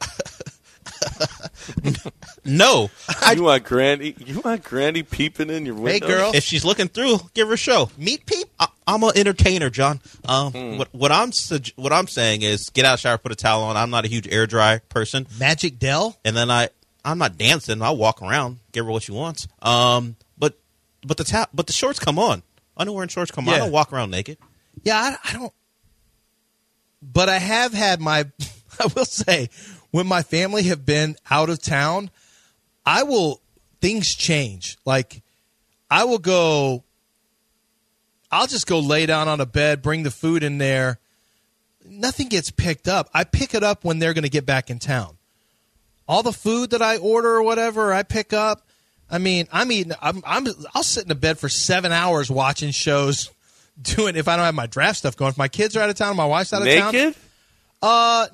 E: no, I,
C: You want Granny? You want Granny peeping in your window?
D: Hey, girl.
E: if she's looking through, give her a show.
D: meat peep.
E: I, I'm an entertainer, John. Um,
C: Hmm.
E: what, what I'm sug- what I'm saying is, get out of the shower, put a towel on. I'm not a huge air dry person,
D: Magic Dell.
E: and then I I'm not dancing. I'll walk around, give her what she wants. Um, but but the ta- but the shorts come on. Underwear and shorts come on. I
D: Yeah.
E: don't walk around naked.
D: Yeah, I, I don't. But I have had my. I will say, when my family have been out of town, I will. Things change. Like, I will go. I'll just go lay down on a bed, bring the food in there. Nothing gets picked up. I pick it up when they're going to get back in town. All the food that I order or whatever, I pick up. I mean, I'm eating. I'm. I'm I'll sit in a bed for seven hours watching shows. Doing if I don't have my draft stuff going. If my kids are out of town, my wife's out of town.
C: Naked?
D: Uh,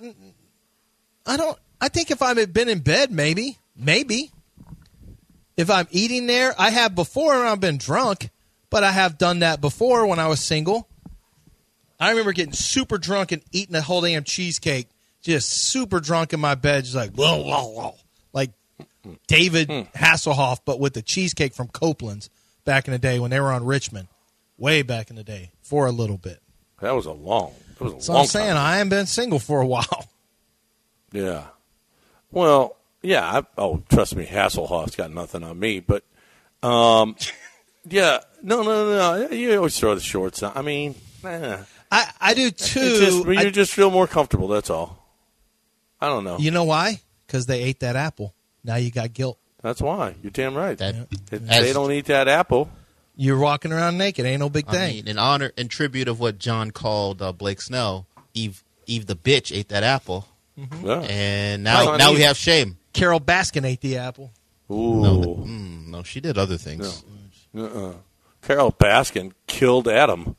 D: I don't. I think if I've been in bed, maybe, maybe. If I'm eating there, I have before and I've been drunk, but I have done that before when I was single. I remember getting super drunk and eating a whole damn cheesecake, just super drunk in my bed, just like whoa, whoa, whoa, like David Hasselhoff, but with the cheesecake from Copeland's back in the day when they were on Richmond, way back in the day for a little bit.
C: That was a long. That was a
D: So
C: long
D: I'm saying
C: time.
D: I haven't been single for a while.
C: Yeah. Well, yeah. I, oh, trust me, Hasselhoff's got nothing on me. But, um, yeah. No, no, no, no. You always throw the shorts on. I mean, eh.
D: I, I do
C: It's
D: too.
C: just, you
D: I-
C: just feel more comfortable. That's all. I don't know.
D: you know why? Because they ate that apple. Now you got guilt.
C: That's why. You're damn right.
G: That,
C: If
G: as-
C: they don't eat that apple.
D: You're walking around naked. Ain't no big
G: I
D: thing.
G: mean, in honor, in tribute of what John called uh, Blake Snell, Eve, Eve the bitch ate that apple,
C: Yeah.
G: and now,
C: Right.
G: now we have shame.
D: Carol Baskin ate the apple.
C: Ooh.
G: No, mm, no, she did other things.
C: Uh-uh. Carol Baskin killed Adam.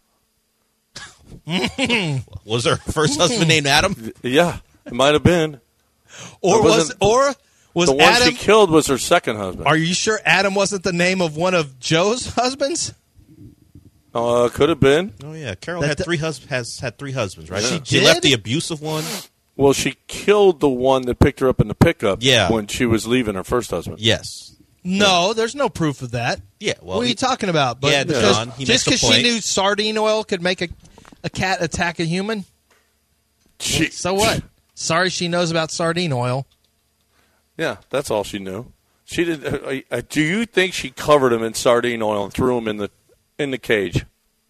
E: Was her first husband named Adam?
C: Yeah, it might have been.
D: Or
C: It
D: was
C: wasn't-
D: or was
C: The one
D: Adam?
C: she killed was her second husband.
D: Are you sure Adam wasn't the name of one of Joe's husbands?
C: Uh, could have been.
E: Oh yeah, Carol
D: That-
E: had
D: that-
E: three hus- has had three husbands, right?
C: She
E: She
D: did?
E: left the abusive one.
C: Well, she killed the one that picked her up in the pickup
E: Yeah.
C: when she was leaving her first husband.
E: Yes.
D: No, there's no proof of that.
E: Yeah. Well,
D: what are
E: he-
D: you talking about? But
E: Yeah,
D: because,
E: John, he
D: just
E: makes a
D: because she
E: point.
D: knew sardine oil could make a, a cat attack a human,
C: She,
D: so what? Sorry, she knows about sardine oil.
C: Yeah, that's all she knew. She did. Uh, uh, do you think she covered him in sardine oil and threw him in the in the cage?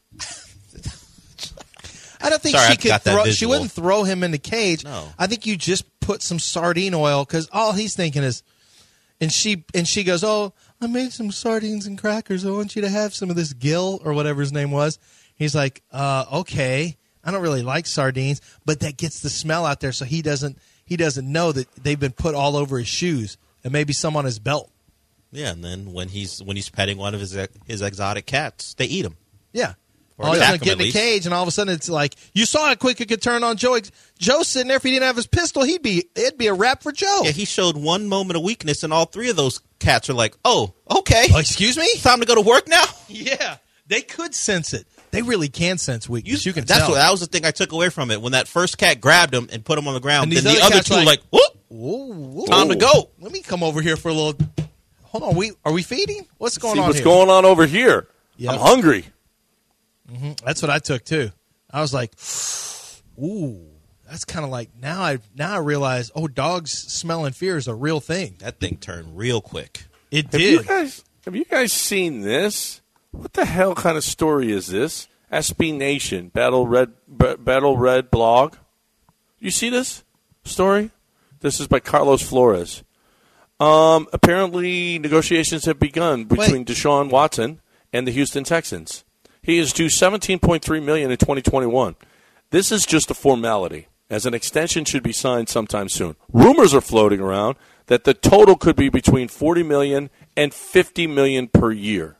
D: I don't think
E: Sorry,
D: she
E: I
D: could
E: got that
D: throw. She
E: visual.
D: wouldn't throw him in the cage.
E: No.
D: I think you just put some sardine oil because all he's thinking is, And she and she goes, oh, I made some sardines and crackers. I want you to have some of this Gil or whatever his name was. He's like, uh, okay. I don't really like sardines, but that gets the smell out there, so he doesn't he doesn't know that they've been put all over his shoes and maybe some on his belt.
E: Yeah, and then when he's when he's petting one of his his exotic cats, they eat him.
D: Yeah.
E: Or
D: All he's
E: attack
D: going to
E: him,
D: get
E: at
D: in the
E: least.
D: cage, and all of a sudden it's like, you saw how quick it could turn on Joe. Joe's sitting there. If he didn't have his pistol, he'd be it'd be a wrap for Joe.
E: Yeah, he showed one moment of weakness, and all three of those cats are like, "Oh, okay,
D: Oh, excuse me?
E: time to go to work now."
D: Yeah. They could sense it. They really can sense weakness. You, can
E: That's
D: tell.
E: what that was the thing I took away from it. When that first cat grabbed him and put him on the ground,
D: And
E: then
D: these
E: the
D: other
E: other
D: cats
E: two
D: are
E: were
D: like,
E: like, "Whoop,
D: Whoa, whoa.
E: time to go."
D: Let me come over here for a little. Hold on. We Are we feeding? What's going
C: See
D: on
C: what's
D: here?
C: going on over here.
D: Yep.
C: I'm hungry.
D: That's what I took too. I was like, ooh, that's kind of like now I now I realize, oh, dogs smell and fear is a real thing.
E: That thing turned real quick.
D: It
C: Have you
D: did.
C: guys have you guys seen this? What the hell kind of story is this? S B Nation Battle Red B- Battle Red blog. You see this story? This is by Carlos Flores. Um, apparently, negotiations have begun between
D: Wait.
C: Deshaun Watson and the Houston Texans. He is due seventeen point three million dollars in twenty twenty-one. This is just a formality, as an extension should be signed sometime soon. Rumors are floating around that the total could be between forty million dollars and fifty million dollars per year.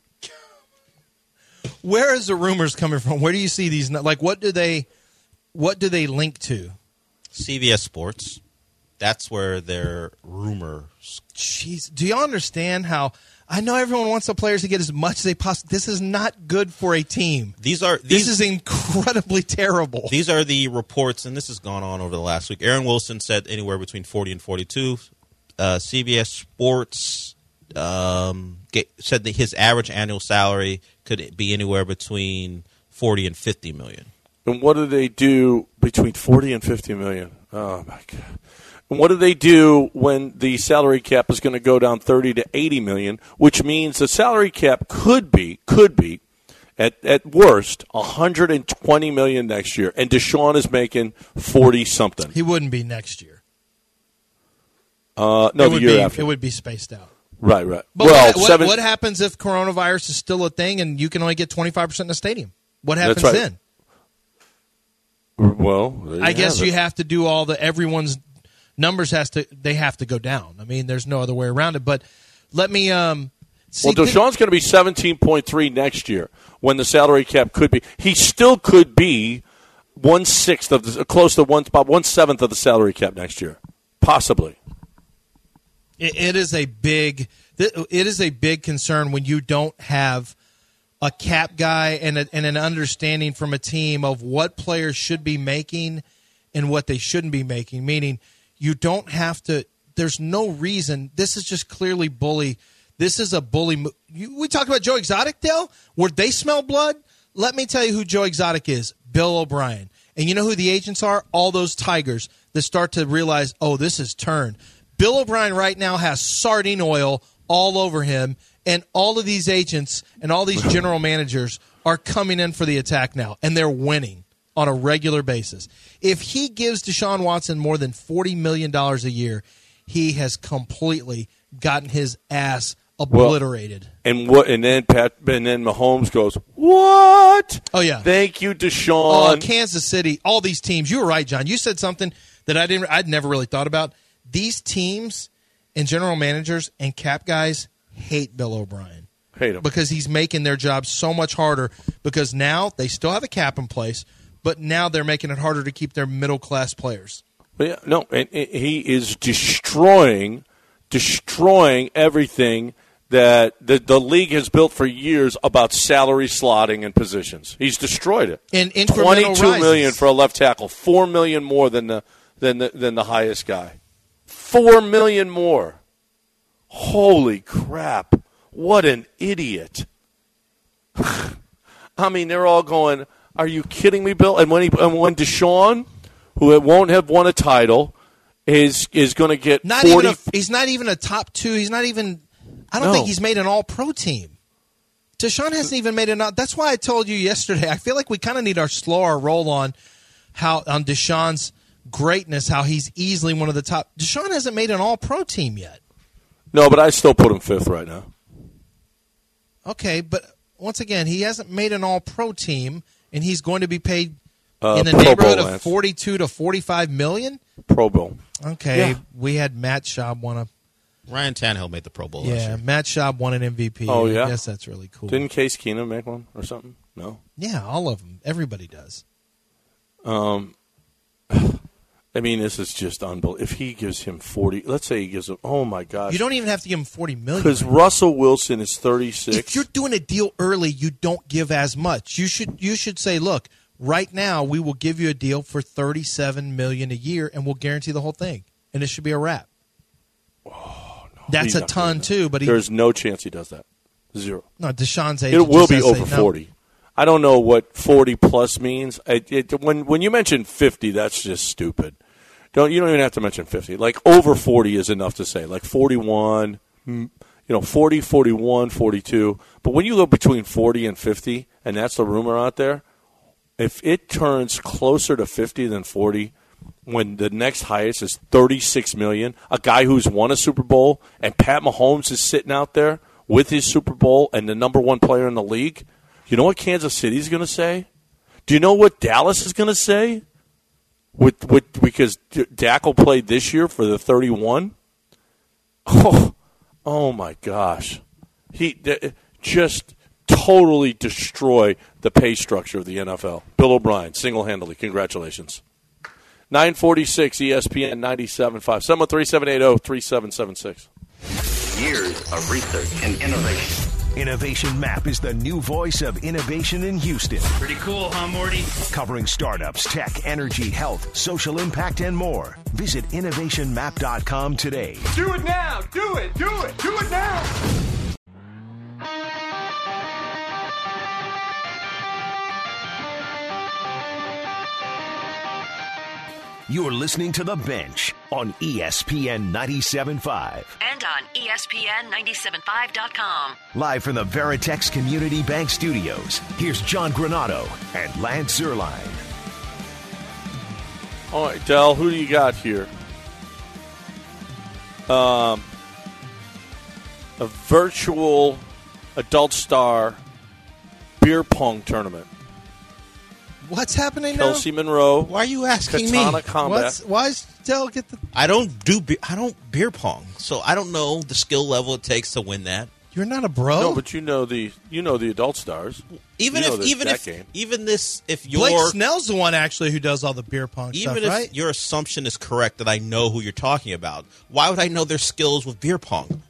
D: Where is the rumors coming from? Where do you see these? Like, what do they, what do they link to?
E: C B S Sports. That's where their rumors.
D: Jeez, do y'all understand how? I know everyone wants the players to get as much as they possibly. This is not good for a team.
E: These are these,
D: This is incredibly terrible.
E: These are the reports, and this has gone on over the last week. Aaron Wilson said anywhere between forty and forty-two. Uh, C B S Sports um, get, said that his average annual salary could be anywhere between forty and fifty million.
C: And what do they do between forty and fifty million? Oh my God! And what do they do when the salary cap is going to go down thirty to eighty million? Which means the salary cap could be could be at at worst one hundred twenty million next year, and Deshaun is making forty something.
D: He wouldn't be next year.
C: Uh, no,
D: it
C: the
D: would
C: year
D: be,
C: after.
D: It would be spaced out.
C: Right, right.
D: But
C: well,
D: what, what,
C: seven,
D: what happens if coronavirus is still a thing and you can only get twenty-five percent in the stadium? What happens
C: right.
D: then?
C: Well, there you
D: I guess
C: have
D: you
C: it.
D: have to do all the everyone's numbers has to they have to go down. I mean, there's no other way around it. But let me um. See,
C: Well, Deshaun's going to be seventeen point three next year when the salary cap could be. He still could be one sixth of the close to one about one seventh of the salary cap next year, possibly.
D: It, it is a big it is a big concern when you don't have a cap guy and, a, and an understanding from a team of what players should be making and what they shouldn't be making. Meaning, you don't have to. There's no reason. This is just clearly bully. This is a bully. Mo- you, we talked about Joe Exotic, Dale. Where they smell blood. Let me tell you who Joe Exotic is. Bill O'Brien. And you know who the agents are? All those tigers that start to realize, oh, this is turned. Bill O'Brien right now has sardine oil all over him, and all of these agents and all these general managers are coming in for the attack now, and they're winning on a regular basis. If he gives Deshaun Watson more than forty million dollars a year, he has completely gotten his ass obliterated.
C: Well, and what? And then Pat, and then Mahomes goes, "What?
D: Oh yeah,
C: thank you, Deshaun."
D: Oh, Kansas City, all these teams. You were right, John. You said something that I didn't. I'd never really thought about. These teams and general managers and cap guys hate Bill O'Brien.
C: Hate him
D: because he's making their job so much harder. Because now they still have a cap in place, but now they're making it harder to keep their middle class players.
C: But yeah, no, and, and he is destroying, destroying everything that the, the league has built for years about salary slotting and positions. He's destroyed it.
D: And incremental
C: twenty-two
D: rises.
C: million for a left tackle, four million more than the than the than the highest guy. Four million more. Holy crap! What an idiot! I mean, they're all going, "Are you kidding me, Bill?" And when he and when Deshaun, who won't have won a title, is is going to get
D: Not
C: forty.
D: even a, he's not even a top two. He's not even. I don't
C: No.
D: think he's made an all-pro team. Deshaun hasn't even made an. That's why I told you yesterday. I feel like we kind of need our slow our roll on how on Deshaun's greatness. How he's easily one of the top. Deshaun hasn't made an all-pro team yet.
C: No, but I still put him fifth right now.
D: Okay, but once again, he hasn't made an all-pro team, and he's going to be paid
C: Uh,
D: in the
C: Pro
D: neighborhood
C: Bowl,
D: of
C: Lance.
D: forty-two to forty-five million.
C: Pro Bowl.
D: Okay,
C: Yeah.
D: we had Matt Schaub won a
G: Ryan Tannehill made the Pro Bowl last
D: yeah.
G: year.
D: Matt Schaub won an M V P.
C: Oh, yeah?
D: I guess that's really cool.
C: Didn't Case Keenum make one or something? No.
D: yeah, all of them. Everybody does.
C: Um, I mean, this is just unbelievable. If he gives him forty, let's say he gives him, oh my gosh.
D: You don't even have to give him forty million.
C: Because Russell Wilson is thirty-six.
D: If you're doing a deal early, you don't give as much. You should you should say, look, right now we will give you a deal for thirty-seven million dollars a year, and we'll guarantee the whole thing, and it should be a wrap.
C: Oh, no,
D: That's
C: he's
D: a
C: not
D: ton
C: doing that.
D: too, but he,
C: There's no chance he does that. Zero.
D: no Deshaun's age.
C: It will
D: just
C: be
D: has to
C: over
D: say, no.
C: forty. I don't know what forty plus means. It, it, when when you mention fifty, that's just stupid. Don't you don't even have to mention fifty. Like over forty is enough to say. Like forty-one, you know, forty, forty-one, forty-two. But when you go between forty and fifty, and that's the rumor out there, if it turns closer to fifty than forty, when the next highest is thirty-six million, a guy who's won a Super Bowl, and Pat Mahomes is sitting out there with his Super Bowl and the number one player in the league, you know what Kansas City's going to say? Do you know what Dallas is going to say? With with because Dak will play this year for the thirty-one. Oh, oh my gosh, he th- just totally destroy the pay structure of the N F L. Bill O'Brien, single-handedly, congratulations. nine forty-six E S P N ninety-seven point five. seven one three, seven eight zero, three seven seven six.
H: Years of research and innovation.
A: Innovation Map is the new voice of innovation in Houston.
I: Pretty cool, huh, Morty?
A: Covering startups, tech, energy, health, social impact, and more. Visit innovation map dot com today.
I: Do it now! Do it! Do it! Do it now!
A: You're listening to The Bench on E S P N ninety-seven point five.
B: And on E S P N ninety-seven point five dot com.
A: Live from the Veritex Community Bank Studios, here's John Granado and Lance Zierlein.
C: All right, Del, who do you got here? Um, a virtual adult star beer pong tournament.
D: What's happening
C: Kelsey
D: now?
C: Monroe.
E: Why are you asking
C: Katana
E: me?
C: Combat.
D: What's, why is Dell get the?
E: I don't do be- I don't beer pong, so I don't know the skill level it takes to win that.
D: You're not a bro.
C: No, but you know the you know the adult stars.
E: Even
C: You know
E: if
C: that-
E: even
C: that
E: if
C: game.
E: even this if your
D: Blake Snell's the one actually who does all the beer pong
E: even
D: stuff,
E: if
D: right?
E: your assumption is correct that I know who you're talking about, why would I know their skills with beer pong?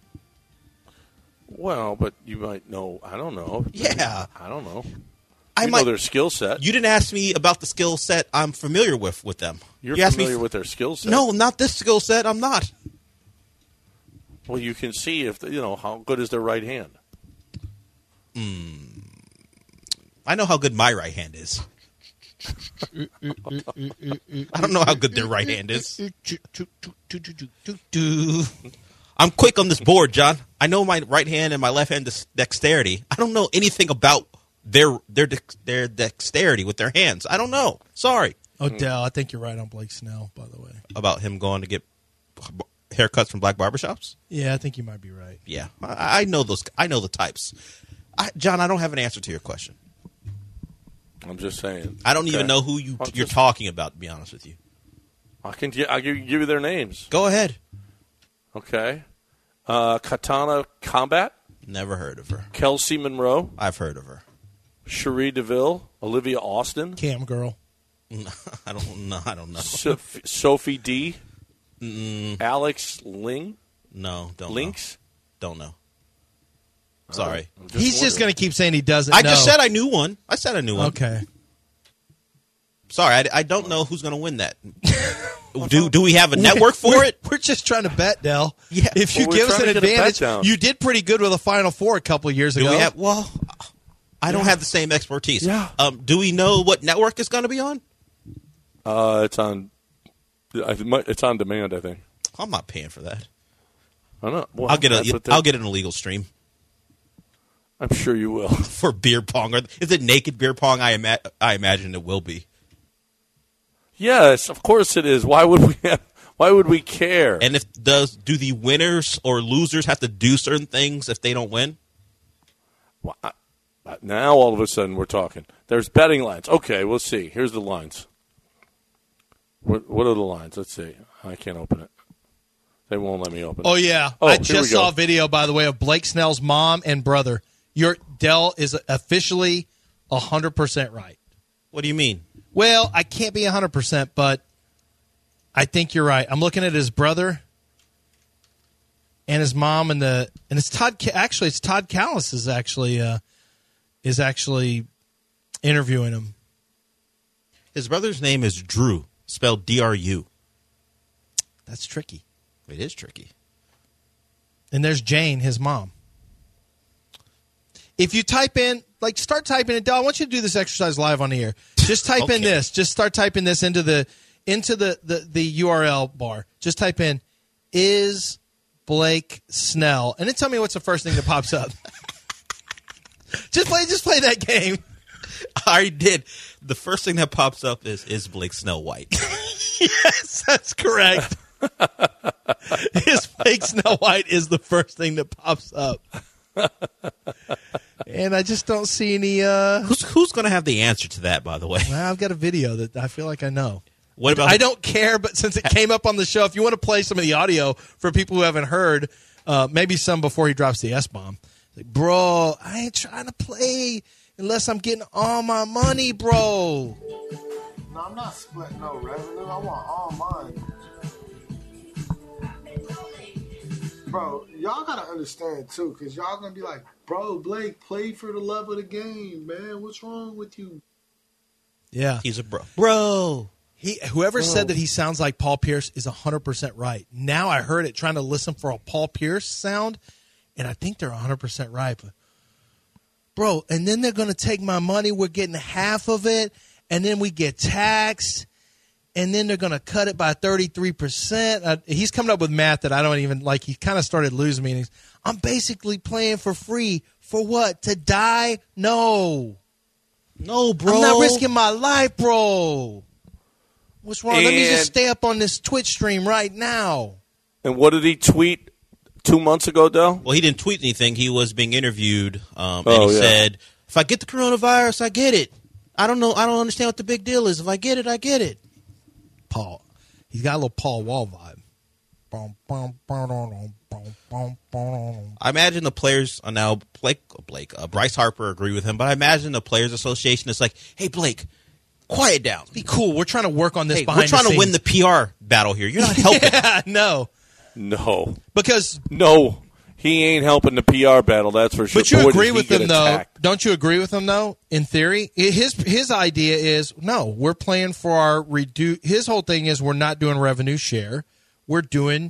C: Well, but you might know. I don't know.
E: Yeah.
C: I don't know.
E: I
C: You
E: might.
C: know their skill set.
E: You didn't ask me about the skill set I'm familiar with with them.
C: You're
E: you asked
C: familiar
E: me,
C: with their skill set.
E: No, not this skill set. I'm not.
C: Well, you can see if you know how good is their right hand.
E: I know how good my right hand is. I don't know how good their right hand is. I'm quick on this board, John. I know my right hand and my left hand dex- dexterity. I don't know anything about their their dex- their dexterity with their hands. I don't know. Sorry
D: Odell, I think you're right on Blake Snell, by the way.
E: about him going to get haircuts from black barbershops.
D: Yeah, I think you might be right.
E: Yeah, I, I know those. I know the types. I, John, I don't have an answer to your question.
C: I'm just saying.
E: I don't
C: Okay.
E: even know who you
C: I'll
E: you're
C: just-
E: talking about. To be honest with you,
C: I can. I'll give, give you their names.
E: go ahead.
C: Okay. Uh, Katana Combat,
E: Never heard of her.
C: Kelsey Monroe,
E: I've heard of her.
C: Cherie DeVille, Olivia Austin,
D: Cam girl.
E: I don't know. I don't know.
C: Sophie, Sophie D, Alex Ling,
E: No, don't
C: Links.
E: know. Don't know. Sorry.
C: I'm
D: He's just
C: wondering.
D: going to keep saying he doesn't
E: I
D: know.
E: just said I knew one. I said I knew one.
D: Okay.
E: Sorry, I, I don't know who's going to win that. do do we have a network for
D: we're,
E: it?
D: We're just trying to bet, Dell.
E: Yeah.
D: If you
C: Well, we're
D: give us
C: trying
D: an
C: to get a bet
D: advantage,
C: down.
D: you did pretty good with a Final Four a couple of years
E: Do
D: ago.
E: we have? Well, I don't have the same expertise.
C: Yeah.
E: Um, do we know what network it's going to be on?
C: Uh, it's on. I think it- It's on demand. I think.
E: I'm not paying for that.
C: I don't know. Well,
E: I'll get
C: that's
E: a.
C: what they're-
E: I'll get an illegal stream
C: I'm sure you will.
E: for beer pong. Or is it naked beer pong? I ima- I imagine it will be.
C: Yes, of course it is. Why would we have? Why would we care?
E: And if does do the winners or losers have to do certain things if they don't win?
C: Well, I, now all of a sudden we're talking. There's betting lines. Okay, we'll see. Here's the lines. What, what are the lines? Let's see. I can't open it. They won't let me open it.
D: Oh, yeah.
C: Oh,
D: I
C: here
D: just
C: we go.
D: saw a video, by the way, of Blake Snell's mom and brother. Your Dell is officially one hundred percent right.
E: What do you mean?
D: Well, I can't be one hundred percent, but I think you're right. I'm looking at his brother and his mom, and the and it's Todd. Actually, it's Todd Callis is actually uh, is actually interviewing him.
E: His brother's name is Drew, spelled D R U.
D: That's tricky.
E: It is tricky.
D: And there's Jane, his mom. If you type in, like, start typing it down. I want you to do this exercise live on the air. Just type
E: Okay.
D: in this. Just start typing this into the into the, the, the U R L bar. Just type in, is Blake Snell? And then tell me what's the first thing that pops up. just play just play that game.
E: I already did. The first thing that pops up is, is Blake Snell white?
D: Yes, that's correct. Is Blake Snell white is the first thing that pops up. And I just don't see any. Uh,
E: Who's who's going to have the answer to that, by the way?
D: well, I've got a video that I feel like I know.
E: What about
D: I don't care, but since it came up on the show, if you want to play some of the audio for people who haven't heard, uh, maybe some before he drops the S-bomb. Like, bro, I ain't trying to play unless I'm getting all my money, bro.
F: No, I'm not splitting no revenue. I want all mine. Bro, y'all gotta understand too, because y'all gonna be like, bro, Blake, play for the love of the game, man. What's wrong with you?
D: Yeah.
E: He's a bro. Bro.
D: He, whoever said that he sounds like Paul Pierce is one hundred percent right. Now I heard it trying to listen for a Paul Pierce sound, and I think they're one hundred percent right. But, bro, and then they're going to take my money. We're getting half of it, and then we get taxed, and then they're going to cut it by thirty-three percent. Uh, he's coming up with math that I don't even like. He kind of started losing me. And he's, I'm basically playing for free. For what? To die? No.
E: No, bro.
D: I'm not risking my life, bro. What's wrong? Let me
C: And-
D: just stay up on this Twitch stream right now.
C: And what did he tweet two months ago, Dell?
E: Well, he didn't tweet anything. He was being interviewed, um, and
C: Oh,
E: he
C: yeah.
E: said, if I get the coronavirus, I get it. I don't know. I don't understand what the big deal is. If I get it, I get it.
D: Paul. He's got a little Paul Wall vibe. Bum, bum, bum, bum, bum, bum, bum.
E: I imagine the players are now Blake, Blake, uh, Bryce Harper agree with him, but I imagine the Players Association is like, hey, Blake, quiet down.
D: Be cool. We're trying to work on this
E: Hey,
D: behind
E: we're trying
D: the
E: to win
D: scenes.
E: the P R battle here. You're not helping.
D: Yeah, no.
C: No.
D: Because,
C: No. He ain't helping the P R battle, that's for sure.
D: but you
C: Boy,
D: agree
C: did he
D: with
C: get
D: him, though.
C: attacked.
D: Don't you agree with him, though, in theory? His his idea is, no, we're playing for our reduce. His whole thing is we're not doing revenue share. We're doing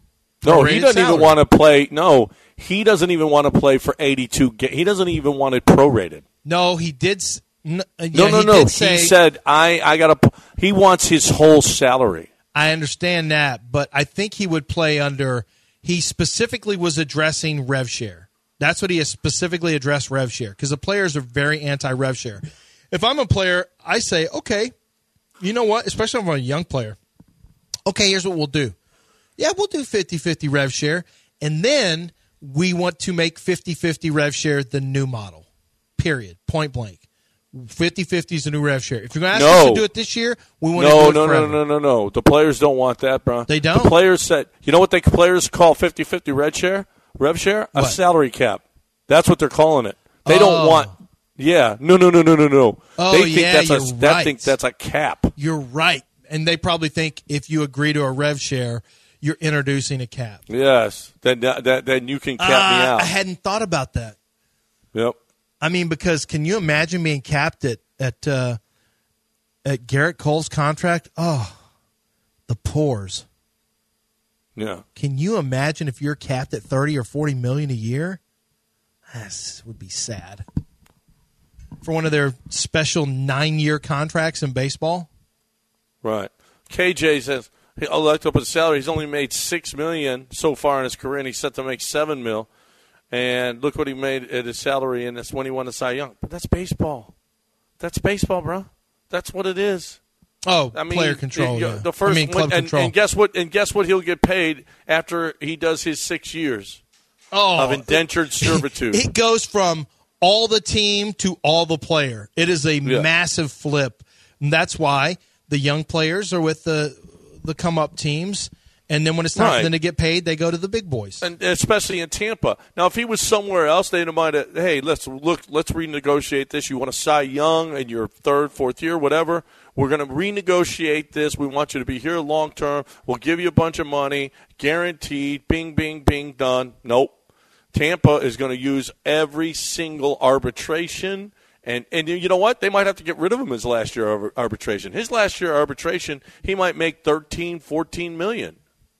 C: No, he
D: prorated
C: doesn't
D: salary.
C: even want to play. No, he doesn't even want to play for eighty-two. Ga- he doesn't even want it prorated.
D: No, he did. s- n- uh,
C: No,
D: yeah,
C: no,
D: he
C: no.
D: Did say,
C: he said, "I, I got to." He wants his whole salary.
D: I understand that, but I think he would play under. He specifically was addressing rev share. That's what he has specifically addressed, rev share, because the players are very anti rev share. If I'm a player, I say, okay, you know what? Especially if I'm a young player. Okay, here's what we'll do. Yeah, we'll do fifty-fifty rev share, and then we want to make fifty-fifty rev share the new model. Period. Point blank. fifty-fifty is the new rev share. If you're going to ask
C: No.
D: us to do it this year, we want
C: No,
D: to do it
C: no, no,
D: forever.
C: no, no, no. The players don't want that, bro.
D: They don't?
C: The players said, you know what the players call fifty-fifty rev share? Rev share? A
D: What?
C: salary cap. That's what they're calling it. They
D: Oh.
C: don't want. Yeah, no, no, no, no, no, no.
D: Oh,
C: they think
D: yeah,
C: that's a.
D: you're
C: That
D: right.
C: think that's a cap.
D: You're right. And they probably think if you agree to a rev share, you're introducing a cap.
C: Yes, then that, that then you can cap me
D: Ah,
C: out.
D: I hadn't thought about that.
C: Yep.
D: I mean, because can you imagine being capped at at uh, at Garrett Cole's contract? Oh, the pores.
C: Yeah.
D: Can you imagine if you're capped at thirty or forty million a year? That would be sad. For one of their special nine-year contracts in baseball.
C: Right. K J says he looked up his salary. He's only made six million so far in his career, and he's set to make seven mil. And look what he made at his salary, and that's when he won the Cy Young. But that's baseball. That's baseball, bro. That's what it is.
D: Oh,
C: I mean,
D: player control.
C: The,
D: yeah.
C: the first
D: I mean, club
C: and,
D: control.
C: and guess what? And guess what? He'll get paid after he does his six years
D: oh,
C: of indentured servitude.
D: It goes from all the team to all the player. It is a
C: Yeah.
D: massive flip. And that's why the young players are with the the come up teams. And then when it's time
C: Right.
D: for them to get paid, they go to the big boys.
C: And especially in Tampa. Now, if he was somewhere else, they'd have minded, hey, let's look, let's renegotiate this. You want to Cy Young in your third, fourth year, whatever. We're going to renegotiate this. We want you to be here long term. We'll give you a bunch of money, guaranteed. Bing, bing, bing, done. Nope. Tampa is going to use every single arbitration. And and you know what? They might have to get rid of him his last year of arbitration. His last year arbitration, he might make thirteen, fourteen million.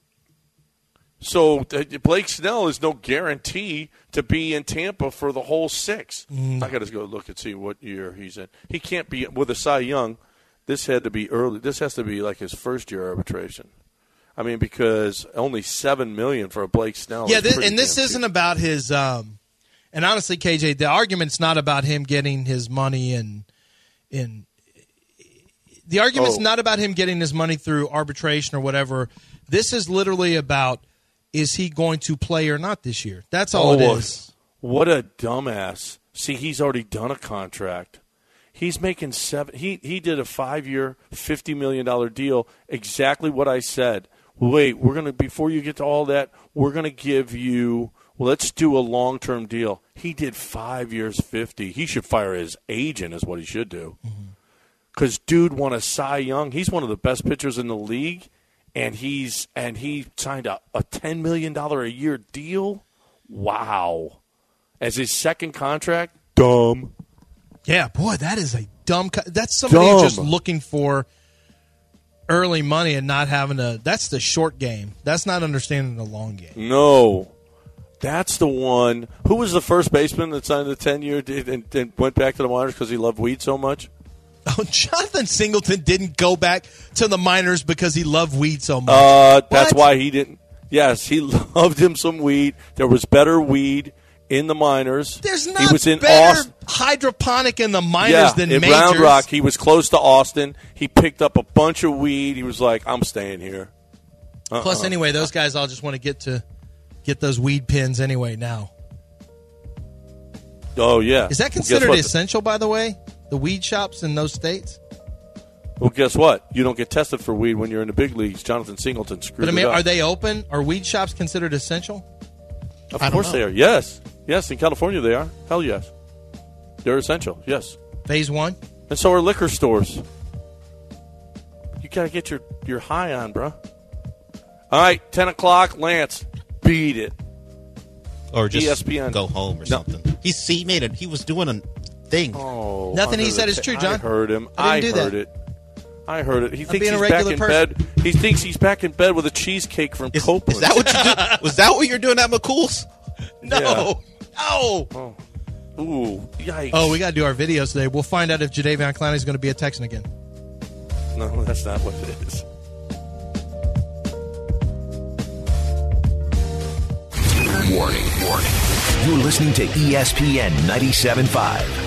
C: So uh, Blake Snell is no guarantee to be in Tampa for the whole six. Mm. I got to go look and see what year he's in. He can't be with a Cy Young. This had to be early. This has to be like his first year arbitration. I mean, because only seven million for a Blake Snell.
D: Yeah,
C: is
D: this,
C: pretty
D: and this
C: damn
D: isn't
C: cheap.
D: about his. Um, and honestly, K J, the argument's not about him getting his money in. In the argument's
C: Oh.
D: not about him getting his money through arbitration or whatever. This is literally about, is he going to play or not this year? That's all
C: Oh,
D: it is.
C: What a dumbass! See, he's already done a contract. He's making seven. He he did a five-year, fifty million dollar deal. Exactly what I said. Wait, we're gonna before you get to all that, we're gonna give you. Well, let's do a long-term deal. He did five years, fifty. He should fire his agent, is what he should do. Because dude won a Cy Young. He's one of the best pitchers in the league, and he's and he signed a, a ten million dollar a year deal. Wow, as his second contract. Dumb.
D: Yeah, boy, that is a dumb. Co- that's somebody
C: Dumb.
D: just looking for early money and not having a. That's the short game. That's not understanding the long game.
C: No, that's the one. Who was the first baseman that signed the ten-year and, and, and went back to the minors because he loved weed so much?
D: Oh, Jonathan Singleton didn't go back to the minors because he loved weed so much.
C: Uh, that's
D: What?
C: why he didn't. Yes, he loved him some weed. There was better weed in the minors.
D: There's not
C: he was in
D: better
C: Austin.
D: hydroponic in the minors
C: Yeah,
D: than
C: in
D: majors.
C: Round Rock. He was close to Austin. He picked up a bunch of weed. He was like, I'm staying here. Uh-uh.
D: Plus, anyway, those guys all just want to get to get those weed pins anyway now.
C: Oh, yeah.
D: Is that
C: Well, guess
D: considered
C: what?
D: essential, by the way? The weed shops in those states?
C: Well, guess what? You don't get tested for weed when you're in the big leagues. Jonathan Singleton screwed
D: But I mean,
C: it up.
D: are they open? Are weed shops considered essential?
C: Of
G: I don't
C: course
G: know.
C: they are. Yes. Yes, in California they are. Hell yes. They're essential. Yes.
D: Phase one?
C: And so are liquor stores. You got to get your, your high on, bro. All right, ten o'clock, Lance. Beat it.
E: Or just
C: E S P N.
E: go home or
C: No.
E: something.
G: He's he made it. He was doing a thing.
C: Oh,
D: Nothing he
C: under
D: said
C: the
D: is
C: ta-
D: true, John.
C: I heard him.
D: I
C: I,
D: didn't do
C: heard
D: that.
C: it. I heard it. He thinks
D: being a
C: he's back
D: regular
C: in
D: person.
C: bed. He thinks he's back in bed with a cheesecake from
E: Is,
C: Copeland.
E: is that what you do? Was that what you're doing at McCool's?
D: No.
C: Yeah.
D: No.
C: Ooh, yikes.
D: Oh, we got to do our videos today. We'll find out if Jadeveon Clowney is going to be a Texan again.
C: No, that's not what it is.
A: Warning, warning. You're listening to E S P N ninety-seven point five.